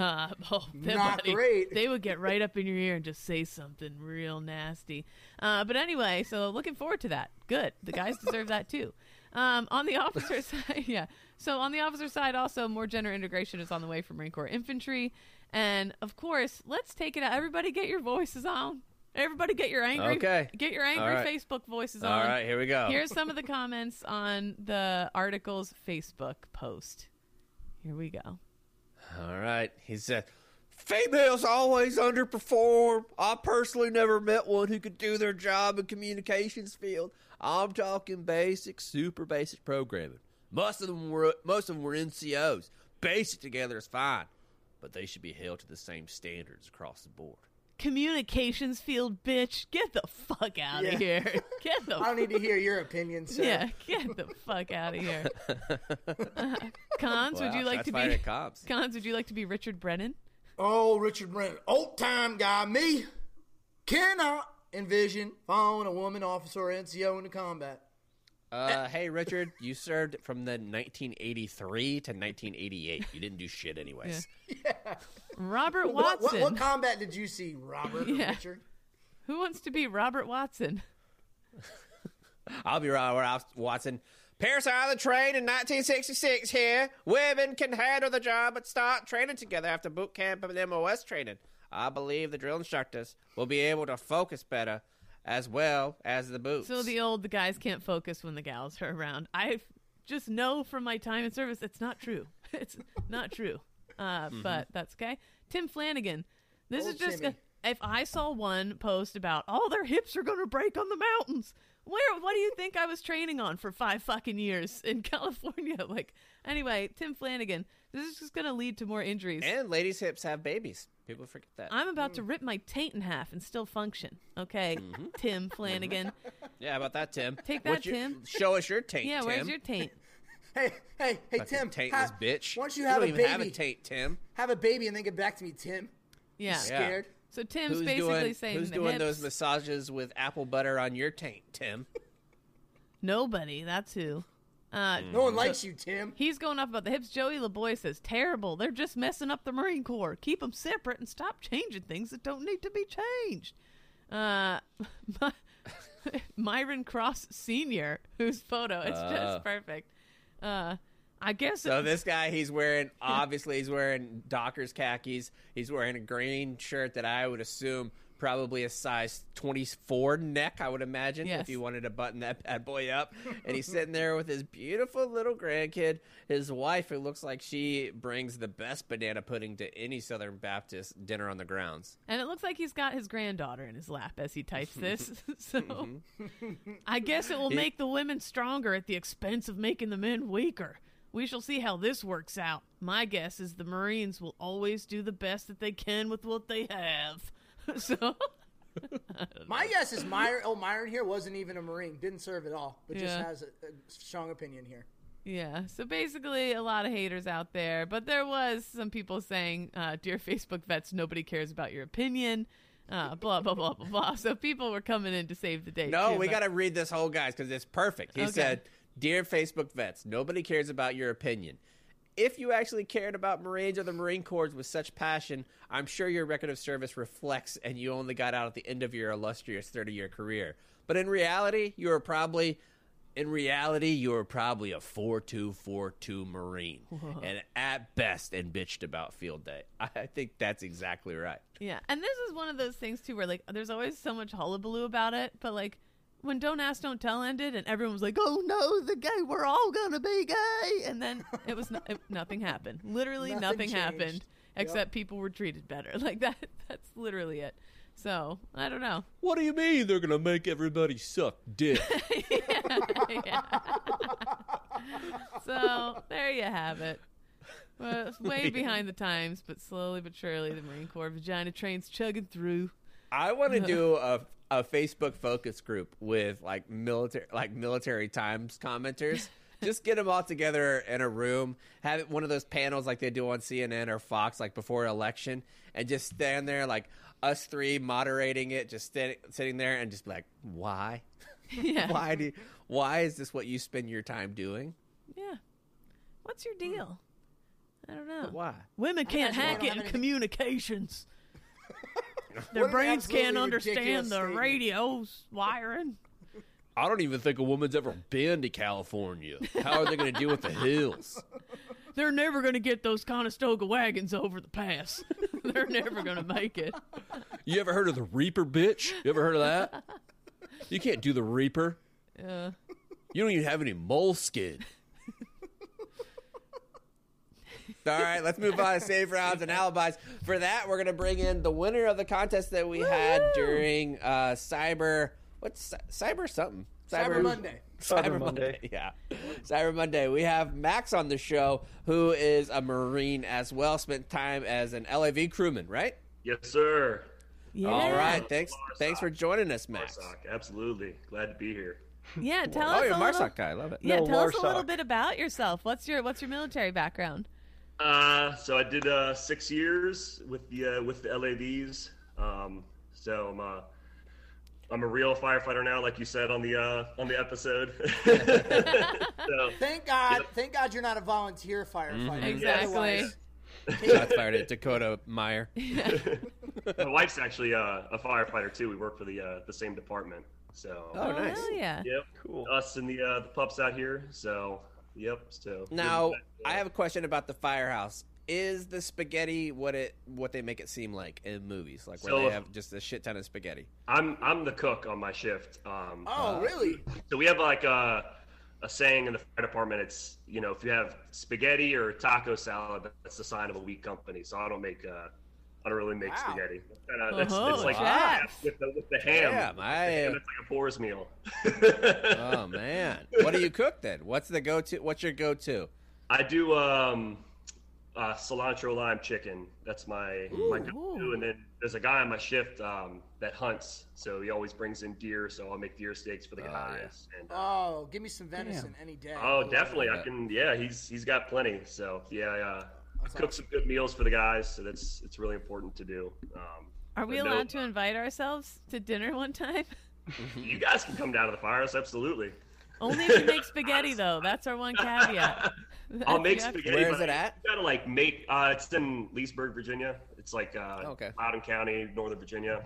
Not great. They would get right up in your ear and just say something real nasty. But anyway, so looking forward to that. Good. The guys deserve that too. On the officer side, yeah. So on the officer side, also more gender integration is on the way for Marine Corps infantry, and of course, let's take it out. Everybody, get your voices on. Everybody, get your angry, Okay. get your angry All right. Facebook voices on. All right, here we go. Here's some of the comments on the article's Facebook post. Here we go. All right. He said, females always underperform. I personally never met one who could do their job in communications field. I'm talking basic, super basic programming. Most of them were NCOs. Basic together is fine, but they should be held to the same standards across the board. Communications field, bitch. Get the fuck out Yeah. of here. Get the I don't need to hear your opinion, sir. Yeah, get the fuck out of here. Cons, would Wow, you like shots to fired be at cops. Cons, would you like to be Richard Brennan? Oh, Richard Brennan, old time guy, me cannot envision following a woman officer or NCO into combat. Hey, Richard, you served from the 1983 to 1988. You didn't do shit anyways. Robert What Watson. combat did you see, Robert or Yeah. Richard? Who wants to be Robert Watson? I'll be right, Ralph Watson. Paris on the train in 1966 here. Women can handle the job but start training together after boot camp and MOS training. I believe the drill instructors will be able to focus better as well as the boots. So the guys can't focus when the gals are around. I just know from my time in service it's not true. It's not true. But that's okay. Tim Flanagan. This Old is just Timmy. if I saw one post about their hips are going to break on the mountains. What do you think I was training on for 5 fucking years in California? Anyway, Tim Flanagan. This is just going to lead to more injuries. And ladies' hips have babies. People forget that. I'm about to rip my taint in half and still function. Okay, Tim Flanagan. Yeah, how about that, Tim? Take that, Tim. Show us your taint, Yeah, Tim. where's your taint? Hey, Fucking Tim. taintless bitch. Why don't you You have don't a even baby? have a taint, Tim. Have a baby and then get back to me, Tim. Yeah. Scared. So Tim's Who's basically doing, saying who's the doing hips, those massages with apple butter on your taint, Tim? Nobody. That's who. No one likes you, Tim. He's going off about the hips. Joey LaBoy says, terrible. They're just messing up the Marine Corps. Keep them separate and stop changing things that don't need to be changed. Myron Cross Sr., whose photo, it's just perfect. I guess So this guy, he's wearing Dockers khakis. He's wearing a green shirt that I would assume probably a size 24 neck, I would imagine, Yes. if you wanted to button that bad boy up. And he's sitting there with his beautiful little grandkid. His wife, who looks like she brings the best banana pudding to any Southern Baptist dinner on the grounds. And it looks like he's got his granddaughter in his lap as he types this. So I guess it will make the women stronger at the expense of making the men weaker. We shall see how this works out. My guess is the Marines will always do the best that they can with what they have. So My guess is Myron here wasn't even a Marine. Didn't serve at all, but just Yeah. has a strong opinion here. yeah, so basically a lot of haters out there, but there was some people saying, dear Facebook vets, nobody cares about your opinion, blah, blah, blah, blah, blah. So people were coming in to save the day. No, too, we but- got to read this whole, guys, because it's perfect. He Okay. said, dear Facebook vets, nobody cares about your opinion. If you actually cared about Marines or the Marine Corps with such passion, I'm sure your record of service reflects and you only got out at the end of your illustrious 30-year career. But in reality, you were probably a 4.242 Marine. And at best, and bitched about field day. I think that's exactly right. Yeah, and this is one of those things, too, where, there's always so much hullabaloo about it, but, when Don't Ask, Don't Tell ended, and everyone was like, oh, no, the gay, we're all gonna be gay, and then it was nothing happened. Literally nothing changed. happened, except people were treated better. That's literally it. So, I don't know. What do you mean they're going to make everybody suck dick? Yeah. So, there you have it. Well, it's way behind the times, but slowly but surely, the Marine Corps vagina train's chugging through. I want to do a Facebook focus group with military times commenters. Just get them all together in a room, have it one of those panels like they do on CNN or Fox, before election, and just stand there us three moderating it, just sitting there and just be like, why? Yeah. Why is this what you spend your time doing? Yeah. What's your deal? I don't know. But why? Women can't imagine I hack don't it have in anything- communications. What Their an brains absolutely can't ridiculous understand the statement. radio's wiring. I don't even think a woman's ever been to California. How are they going to deal with the hills? They're never going to get those Conestoga wagons over the pass. They're never going to make it. You ever heard of the Reaper, bitch? You ever heard of that? You can't do the Reaper. Yeah. You don't even have any moleskin. All right, let's move on to save rounds and alibis. For that, we're going to bring in the winner of the contest that we had during Cyber something? Cyber Monday. Cyber Monday, yeah. Cyber Monday. We have Max on the show, who is a Marine as well, spent time as an LAV crewman, right? Yes, sir. Yeah. All right, thanks for joining us, Max. Marsoc, absolutely. Glad to be here. Yeah, tell Oh, us you're a a little. Marsoc guy. I love it. Yeah, No, tell us a Marsoc. little bit about yourself. What's your military background? So I did 6 years with the LAVs. So I'm a real firefighter now, like you said on the episode. So, Thank God you're not a volunteer firefighter. Exactly. Otherwise- Shots fired at Dakota Meyer. my wife's actually a firefighter too. We work for the same department. So Oh, nice. Hell yeah. yep, Cool. us and the pups out here. So yep. So Now, I have a question about the firehouse. Is the spaghetti what they make it seem like in movies, like where So- they have just a shit ton of spaghetti? I'm the cook on my shift. Oh, really? So we have like a saying in the fire department. It's, you know, if you have spaghetti or taco salad, that's the sign of a weak company. So I don't really make Wow. spaghetti. It's Oh, like chef. with the ham. Damn, It's like a Boar's meal. Oh man, what do you cook then? What's the go-to? What's your go-to? I do cilantro lime chicken. That's my go-to. And then there's a guy on my shift that hunts, so he always brings in deer. So I'll make deer steaks for the guys. And, Oh, give me some venison any day. oh, definitely. I can. Yeah, he's got plenty. So yeah. Cook some good meals for the guys. So it's really important to do. Are we but no, allowed to invite ourselves to dinner one time? You guys can come down to the firehouse. Absolutely. Only if you make spaghetti, though. That's our one caveat. I'll make You have to- spaghetti. Where is but it at? You gotta like make. It's in Leesburg, Virginia. It's like Okay. Loudoun County, Northern Virginia.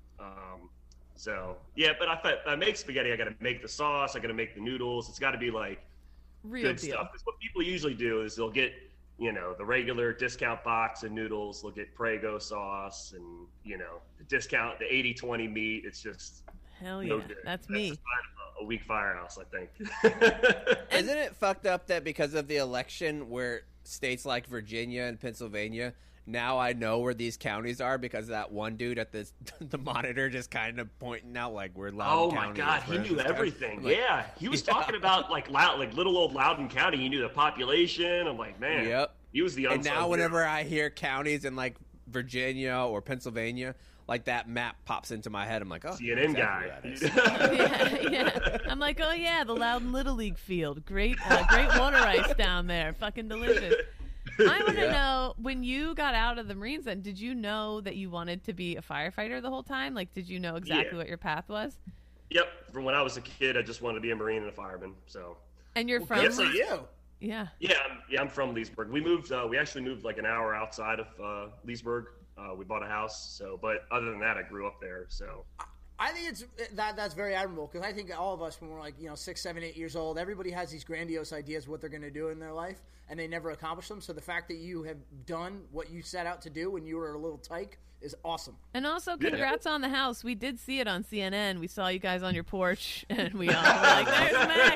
So yeah, but if I make spaghetti, I gotta make the sauce. I gotta make the noodles. It's got to be like Real good deal. stuff. 'Cause what people usually do is they'll get, you know, the regular discount box of noodles. They'll get Prego sauce and, you know, the discount, the 80-20 meat. It's just Hell no yeah. good. That's the me. sign of a weak firehouse, I think. Isn't it fucked up that because of the election, where states like Virginia and Pennsylvania, now I know where these counties are because that one dude at the monitor just kind of pointing out like we're Loudoun Oh County. my God, is he where knew this county- everything. I'm like, Yeah, he was talking about like little old Loudoun County. He knew the population. I'm like, man, Yep. he was the And unsung now hero. whenever I hear counties in like Virginia or Pennsylvania, like that map pops into my head. I'm like, oh, CNN exactly guy. where that is. yeah. I'm like, oh yeah, the Loudon Little League field. Great water ice down there. Fucking delicious. I want to know, when you got out of the Marines, then did you know that you wanted to be a firefighter the whole time? Like, did you know exactly Yeah. what your path was? Yep, from when I was a kid, I just wanted to be a Marine and a fireman. So And you're from? Good for you. Yeah. I'm from Leesburg. We moved. We actually moved like an hour outside of Leesburg. We bought a house. So, but other than that, I grew up there. So I think that's very admirable, because I think all of us, when we're like 6, 7, 8 years old, everybody has these grandiose ideas of what they're going to do in their life, and they never accomplish them. So the fact that you have done what you set out to do when you were a little tyke is awesome. And also, congrats on the house. We did see it on CNN. We saw you guys on your porch, and we all were like, "There's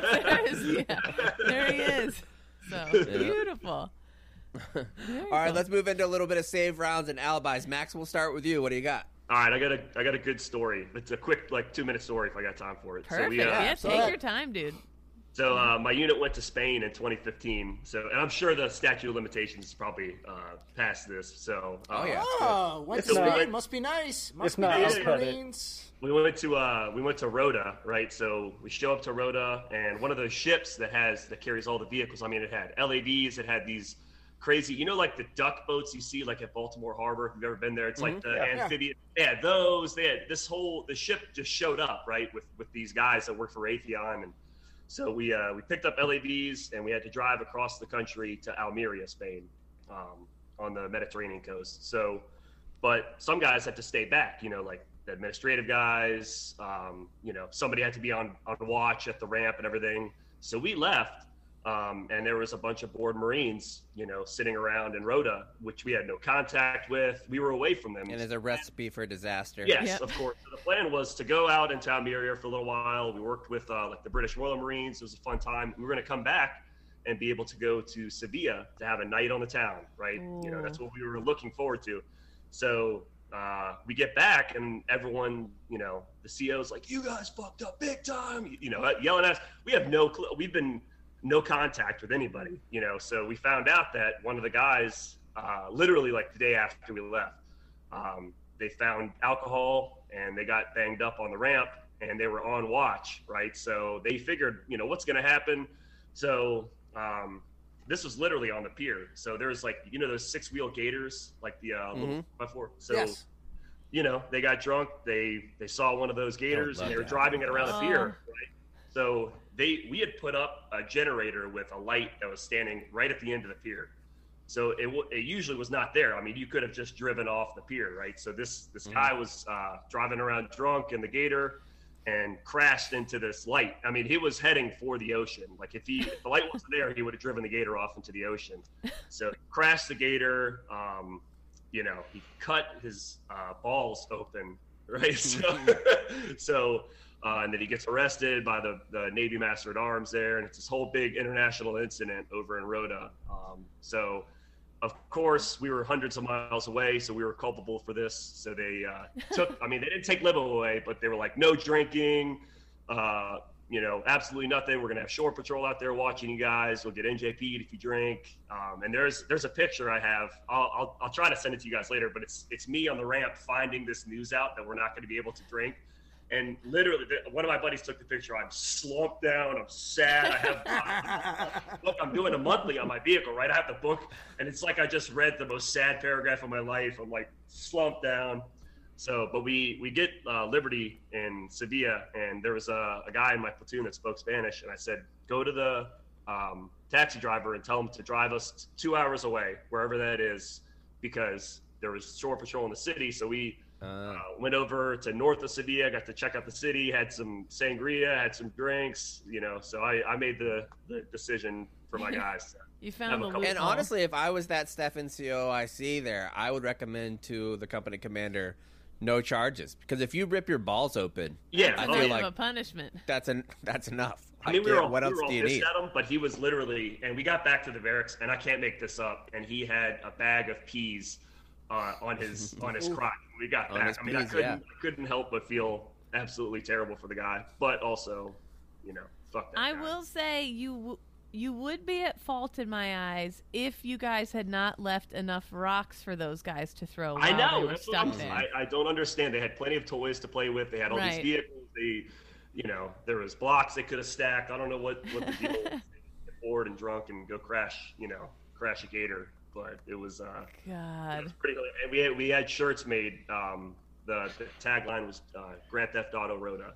Max. There he is." So beautiful. All right, let's move into a little bit of save rounds and alibis. Max, we'll start with you. What do you got? all right, I got a good story. It's a quick 2-minute story if I got time for it. Perfect. So Yeah, so- take your time, dude. So my unit went to Spain in 2015. So, and I'm sure the statute of limitations is probably past this. So, yeah. Oh, went to It's not- Spain. Must be nice. Must It's be not nice, output it. Marines. we went to Rota, right? So we show up to Rota, and one of those ships that carries all the vehicles. I mean, it had LAVs. It had these crazy, like the duck boats you see like at Baltimore Harbor. If you've ever been there, it's like the amphibian. They had those. They had the ship just showed up, right, with these guys that work for Raytheon. And so we picked up LAVs, and we had to drive across the country to Almeria, Spain, on the Mediterranean coast. So, but some guys had to stay back, like the administrative guys, somebody had to be on watch at the ramp and everything. So we left, and there was a bunch of bored Marines, sitting around in Rota, which we had no contact with. We were away from them. And there's a recipe for disaster. Yes, Yep. of course. So the plan was to go out into Almeria for a little while. We worked with like the British Royal Marines. It was a fun time. We were going to come back and be able to go to Sevilla to have a night on the town, right? Ooh. That's what we were looking forward to. So we get back, and everyone, the CO's like, "You guys fucked up big time," yelling at us. We have no clue. We've been no contact with anybody, So we found out that one of the guys, literally like the day after we left, they found alcohol and they got banged up on the ramp, and they were on watch, right? So they figured, what's going to happen. So this was literally on the pier. So there's like, those 6-wheel gators, like the little 4x4. So, Yes. they got drunk. They saw one of those gators, and they were that. driving it around the pier, right? So we had put up a generator with a light that was standing right at the end of the pier. So it usually was not there. I mean, you could have just driven off the pier, right? So this guy was driving around drunk in the gator. and crashed into this light. I mean, he was heading for the ocean. Like if the light wasn't there, he would have driven the gator off into the ocean. So crashed the gator. You know, he cut his balls open, right? So, and then he gets arrested by the Navy Master at Arms there, and it's this whole big international incident over in Rota. So, of course, we were hundreds of miles away, so we were culpable for this. So they took, I mean, they didn't take Livo away, but they were like, no drinking, you know, absolutely nothing. We're going to have shore patrol out there watching you guys. We'll get NJP'd if you drink. And there's a picture I have. I'll try to send it to you guys later, but it's me on the ramp finding this news out that we're not going to be able to drink. And literally, one of my buddies took the picture. I'm slumped down. I'm sad. Look, I'm doing a monthly on my vehicle, right? I have the book, and it's like I just read the most sad paragraph of my life. I'm like slumped down. So, but we get Liberty in Sevilla, and there was a guy in my platoon that spoke Spanish, and I said, go to the taxi driver and tell him to drive us 2 hours away, wherever that is, because there was shore patrol in the city. So we went over to north of Sevilla, got to check out the city, had some sangria, had some drinks, you know. So I made the decision for my guys. You found the loophole. And honestly, if I was that Stefan COIC there, I would recommend to the company commander no charges, because if you rip your balls open, I feel like a punishment. That's enough. I mean, we were all pissed at him, but he was literally, and we got back to the barracks, and I can't make this up, and he had a bag of peas on his crotch. We got back. I mean, I couldn't help but feel absolutely terrible for the guy, but also, you know, fuck that guy. I will say you would be at fault in my eyes if you guys had not left enough rocks for those guys to throw. I know. That's what I'm saying. I don't understand. They had plenty of toys to play with. They had all these vehicles. You know, there was blocks they could have stacked. I don't know what the deal was. They get bored and drunk and go crash a gator. But it was God. It was pretty hilarious. And we had shirts made. The tagline was Grand Theft Auto Rota.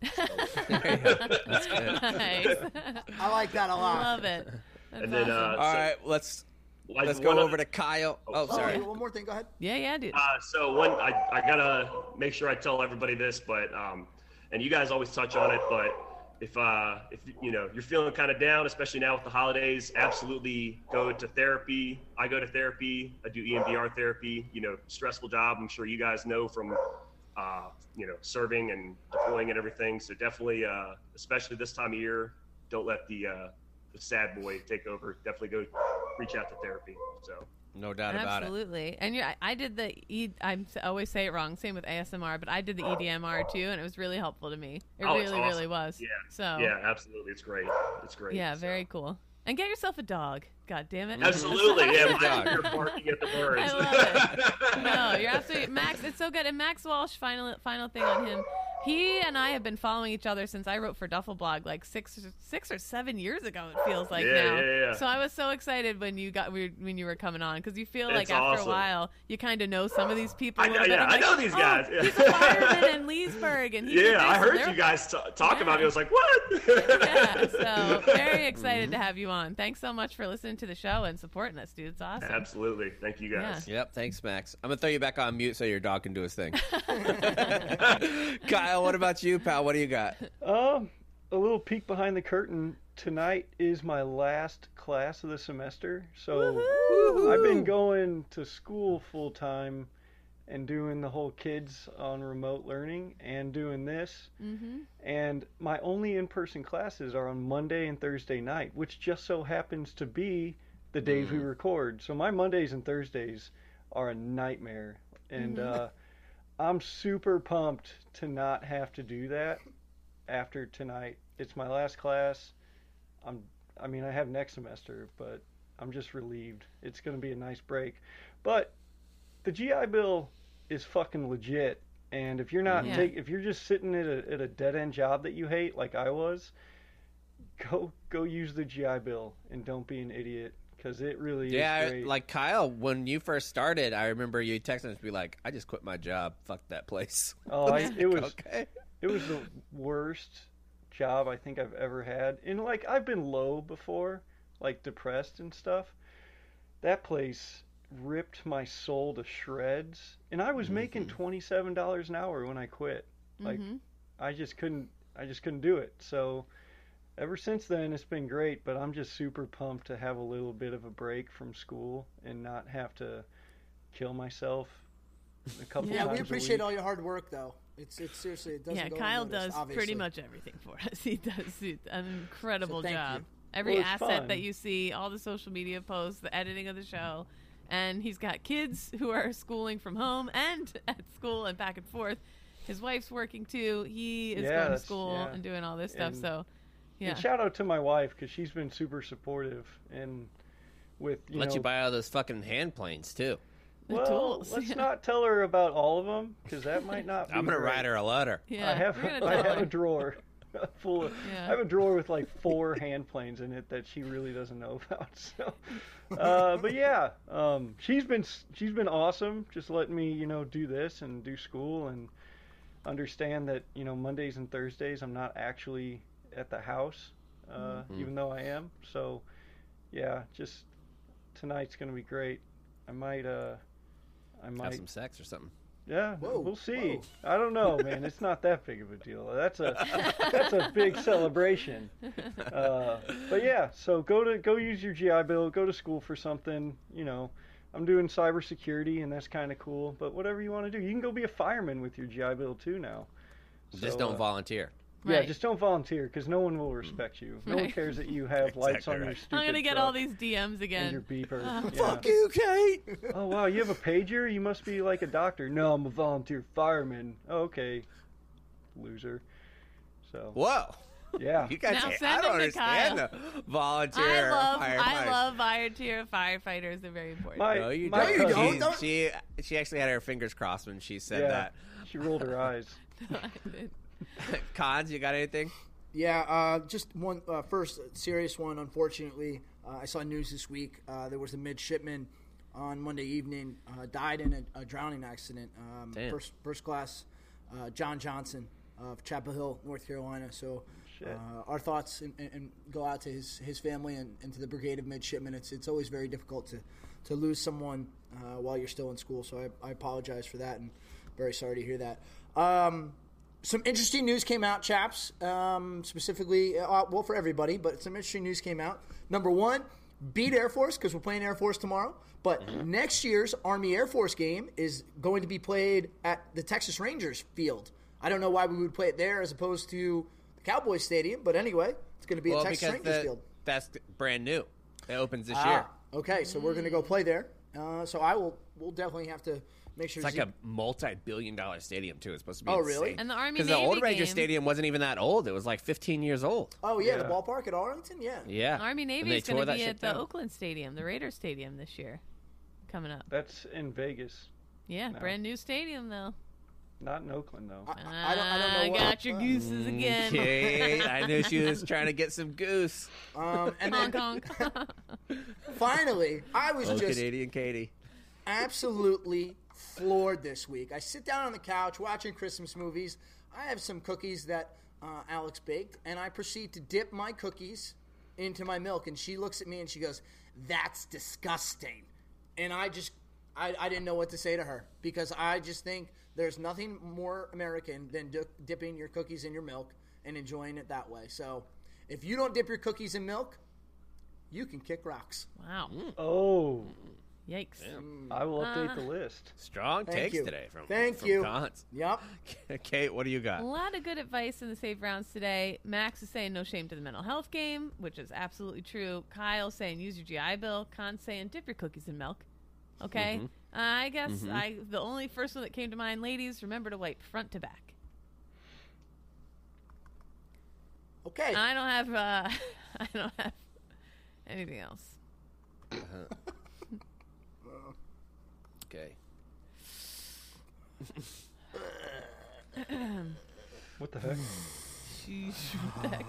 That's good. Nice. I like that a lot. Love it. That's And then, awesome. All right, let's go over to Kyle. Oh, sorry. One more thing. Go ahead. Yeah, dude. So I gotta make sure I tell everybody this, but and you guys always touch on it, but if you know you're feeling kind of down, especially now with the holidays, absolutely go to therapy. I go to therapy. I do EMDR therapy. You know, stressful job. I'm sure you guys know from you know, serving and deploying and everything. So definitely, especially this time of year, don't let the sad boy take over. Definitely go reach out to therapy. So no doubt about it. Absolutely. And I did I always say it wrong. Same with ASMR, but I did the EDMR too, and it was really helpful to me. It really was. Yeah. So yeah, absolutely. It's great. Yeah, very cool. And get yourself a dog. God damn it. Absolutely. Yeah, you're barking at the birds. I love it. No, you're absolutely Max. It's so good. And Max Walsh, final thing on him. He and I have been following each other since I wrote for Duffel Blog like 6 or 7 years ago. It feels like now. Yeah. So I was so excited when you were coming on, because you feel like It's after awesome. a while you kind of know some of these people. I know these guys. Yeah. He's a fireman in Leesburg, and I heard you guys talk about it. I was like, what? Yeah, so very excited to have you on. Thanks so much for listening to the show and supporting us, dude. It's awesome. Absolutely. Thank you guys. Yep. Thanks, Max. I'm gonna throw you back on mute so your dog can do his thing. Kyle, what about you, pal? What do you got? A little peek behind the curtain. Tonight is my last class of the semester, so Woo-hoo! I've been going to school full time and doing the whole kids on remote learning and doing this. Mm-hmm. And my only in-person classes are on Monday and Thursday night, which just so happens to be the days we record. So my Mondays and Thursdays are a nightmare, and I'm super pumped to not have to do that after tonight. It's my last class. I mean, I have next semester, but I'm just relieved. It's going to be a nice break. But the GI Bill is fucking legit. And if you're not if you're just sitting at a dead end job that you hate, like I was, go use the GI Bill and don't be an idiot, because it really is great. Like Kyle, when you first started, I remember you texting us to be like, "I just quit my job. Fuck that place." Oh, it was okay. It was the worst job I think I've ever had. And like, I've been low before, like depressed and stuff. That place ripped my soul to shreds, and I was making $27 an hour when I quit. Like, I just couldn't do it. So ever since then, it's been great. But I'm just super pumped to have a little bit of a break from school and not have to kill myself a couple Yeah, times we a appreciate week. all your hard work, though. It's seriously, it doesn't Yeah, go Kyle unnoticed, does obviously. pretty much everything for us. He does an incredible So thank job. you. Every Well, it's asset fun. that you see, all the social media posts, the editing of the show, and he's got kids who are schooling from home and at school and back and forth. His wife's working too. He is Yeah, going to that's- school yeah. and doing all this stuff. And- So, yeah. And shout out to my wife because she's been super supportive and with Let you buy all those fucking hand planes too. The well, tools. let's Yeah. not tell her about all of them because that might not. Be I'm gonna great. write her a letter. Yeah, I have we're gonna I tell have her. a drawer full of. Yeah. I have a drawer with like 4 hand planes in it that she really doesn't know about. So, but yeah, she's been awesome. Just letting me do this and do school and understand that Mondays and Thursdays I'm not actually at the house, even though I am. So yeah, just tonight's gonna be great. I might Have some sex or something. yeah, Whoa, we'll see. whoa. I don't know, man. It's not that big of a deal. That's a big celebration. But yeah, so go use your GI Bill. Go to school for something. I'm doing cybersecurity, and that's kind of cool. But whatever you want to do, you can go be a fireman with your GI Bill too now. Just So, don't volunteer. Yeah, Right. just don't volunteer because no one will respect you. No one Right. cares that you have lights Exactly on your right. stupid I'm going to get truck all these DMs and your again. beeper. Yeah. Fuck you, Kate. Oh wow, you have a pager? You must be like a doctor. No, I'm a volunteer fireman. Oh, okay, loser. So Whoa. yeah, You guys, Now I send don't him to understand Kyle. the volunteer. I firefighters. love volunteer firefighters. They're very important. My- No, you my don't. you cousin- don't. She actually had her fingers crossed when she said yeah, that. she rolled her eyes. Cons, you got anything? Yeah, just one first serious one. Unfortunately, I saw news this week. There was a midshipman on Monday evening died in a drowning accident. Damn. First class John Johnson of Chapel Hill, North Carolina. So our thoughts and go out to his family and to the Brigade of Midshipmen. It's always very difficult to lose someone while you're still in school. So I apologize for that and very sorry to hear that. Some interesting news came out, chaps, specifically, well, for everybody, but some interesting news came out. Number one, beat Air Force because we're playing Air Force tomorrow. But next year's Army Air Force game is going to be played at the Texas Rangers field. I don't know why we would play it there as opposed to the Cowboys Stadium, but anyway, it's going to be at Texas because Rangers field. that's brand new. It opens this year. Okay, so we're going to go play there. So we'll definitely have to make sure. It's like a multi-billion-dollar stadium too. It's supposed to be. Oh, really? And the Army Because the Navy old Ranger game, Stadium wasn't even that old. It was like 15 years old. Oh yeah, the Yeah. ballpark at Arlington. Yeah. Yeah. Army And Navy they is going tore to that be shit at the down. Oakland Stadium, the Raiders Stadium this year, coming up. That's in Vegas, Yeah, No. brand new stadium though. not in Oakland though. I don't know. I what- got your gooses again. Okay, I knew she was trying to get some goose. And Honk then honk. finally, I was Oh, just Canadian Katie. absolutely floored this week. I sit down on the couch watching Christmas movies. I have some cookies that Alex baked, and I proceed to dip my cookies into my milk. And she looks at me and she goes, "That's disgusting." And I didn't know what to say to her because I just think there's nothing more American than dipping your cookies in your milk and enjoying it that way. So if you don't dip your cookies in milk, you can kick rocks. Wow. Oh, Yikes. I will update the list. Strong Thank takes you. today from Thank from you. Cons. Yep. Kate, what do you A got? lot of good advice in the safe rounds today. Max is saying no shame to the mental health game, which is absolutely true. Kyle saying use your GI Bill. Con saying dip your cookies in milk. Okay? I guess the only first one that came to mind, ladies, remember to wipe front to back. Okay. I don't have anything else. Okay. What the heck? Sheesh, what the heck?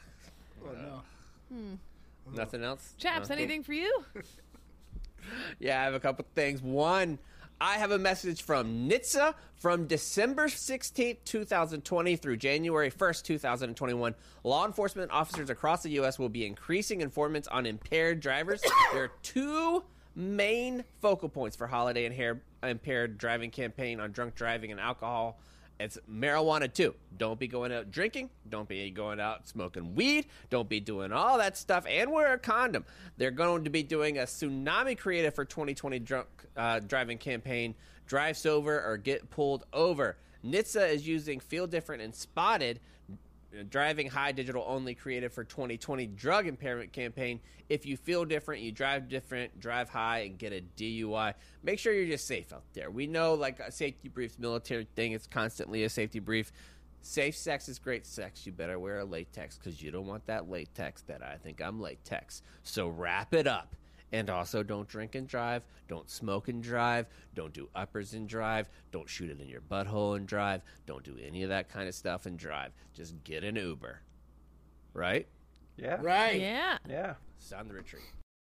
Nothing else? Chaps, No? anything for you? Yeah, I have a couple things. One, I have a message from NHTSA from December 16th, 2020 through January 1st, 2021. Law enforcement officers across the U.S. will be increasing informants on impaired drivers. There are two main focal points for holiday and impaired driving campaign on drunk driving and alcohol It's marijuana too. Don't be going out drinking. Don't be going out smoking weed. Don't be doing all that stuff. And wear a condom. They're going to be doing a tsunami creative for 2020 drunk driving campaign. Drive sober or get pulled over. NHTSA is using Feel Different and Spotted, driving high digital only creative for 2020 drug impairment campaign. If you feel different, you drive different, drive high, and get a DUI. Make sure you're just safe out there. We know, like a safety briefs, military thing, it's constantly a safety brief. Safe sex is great sex. You better wear a latex because you don't want that latex that I think I'm latex. So wrap it up. And also, don't drink and drive. Don't smoke and drive. Don't do uppers and drive. Don't shoot it in your butthole and drive. Don't do any of that kind of stuff and drive. Just get an Uber. Right? Yeah. Right. Yeah. Yeah. Sound the retreat.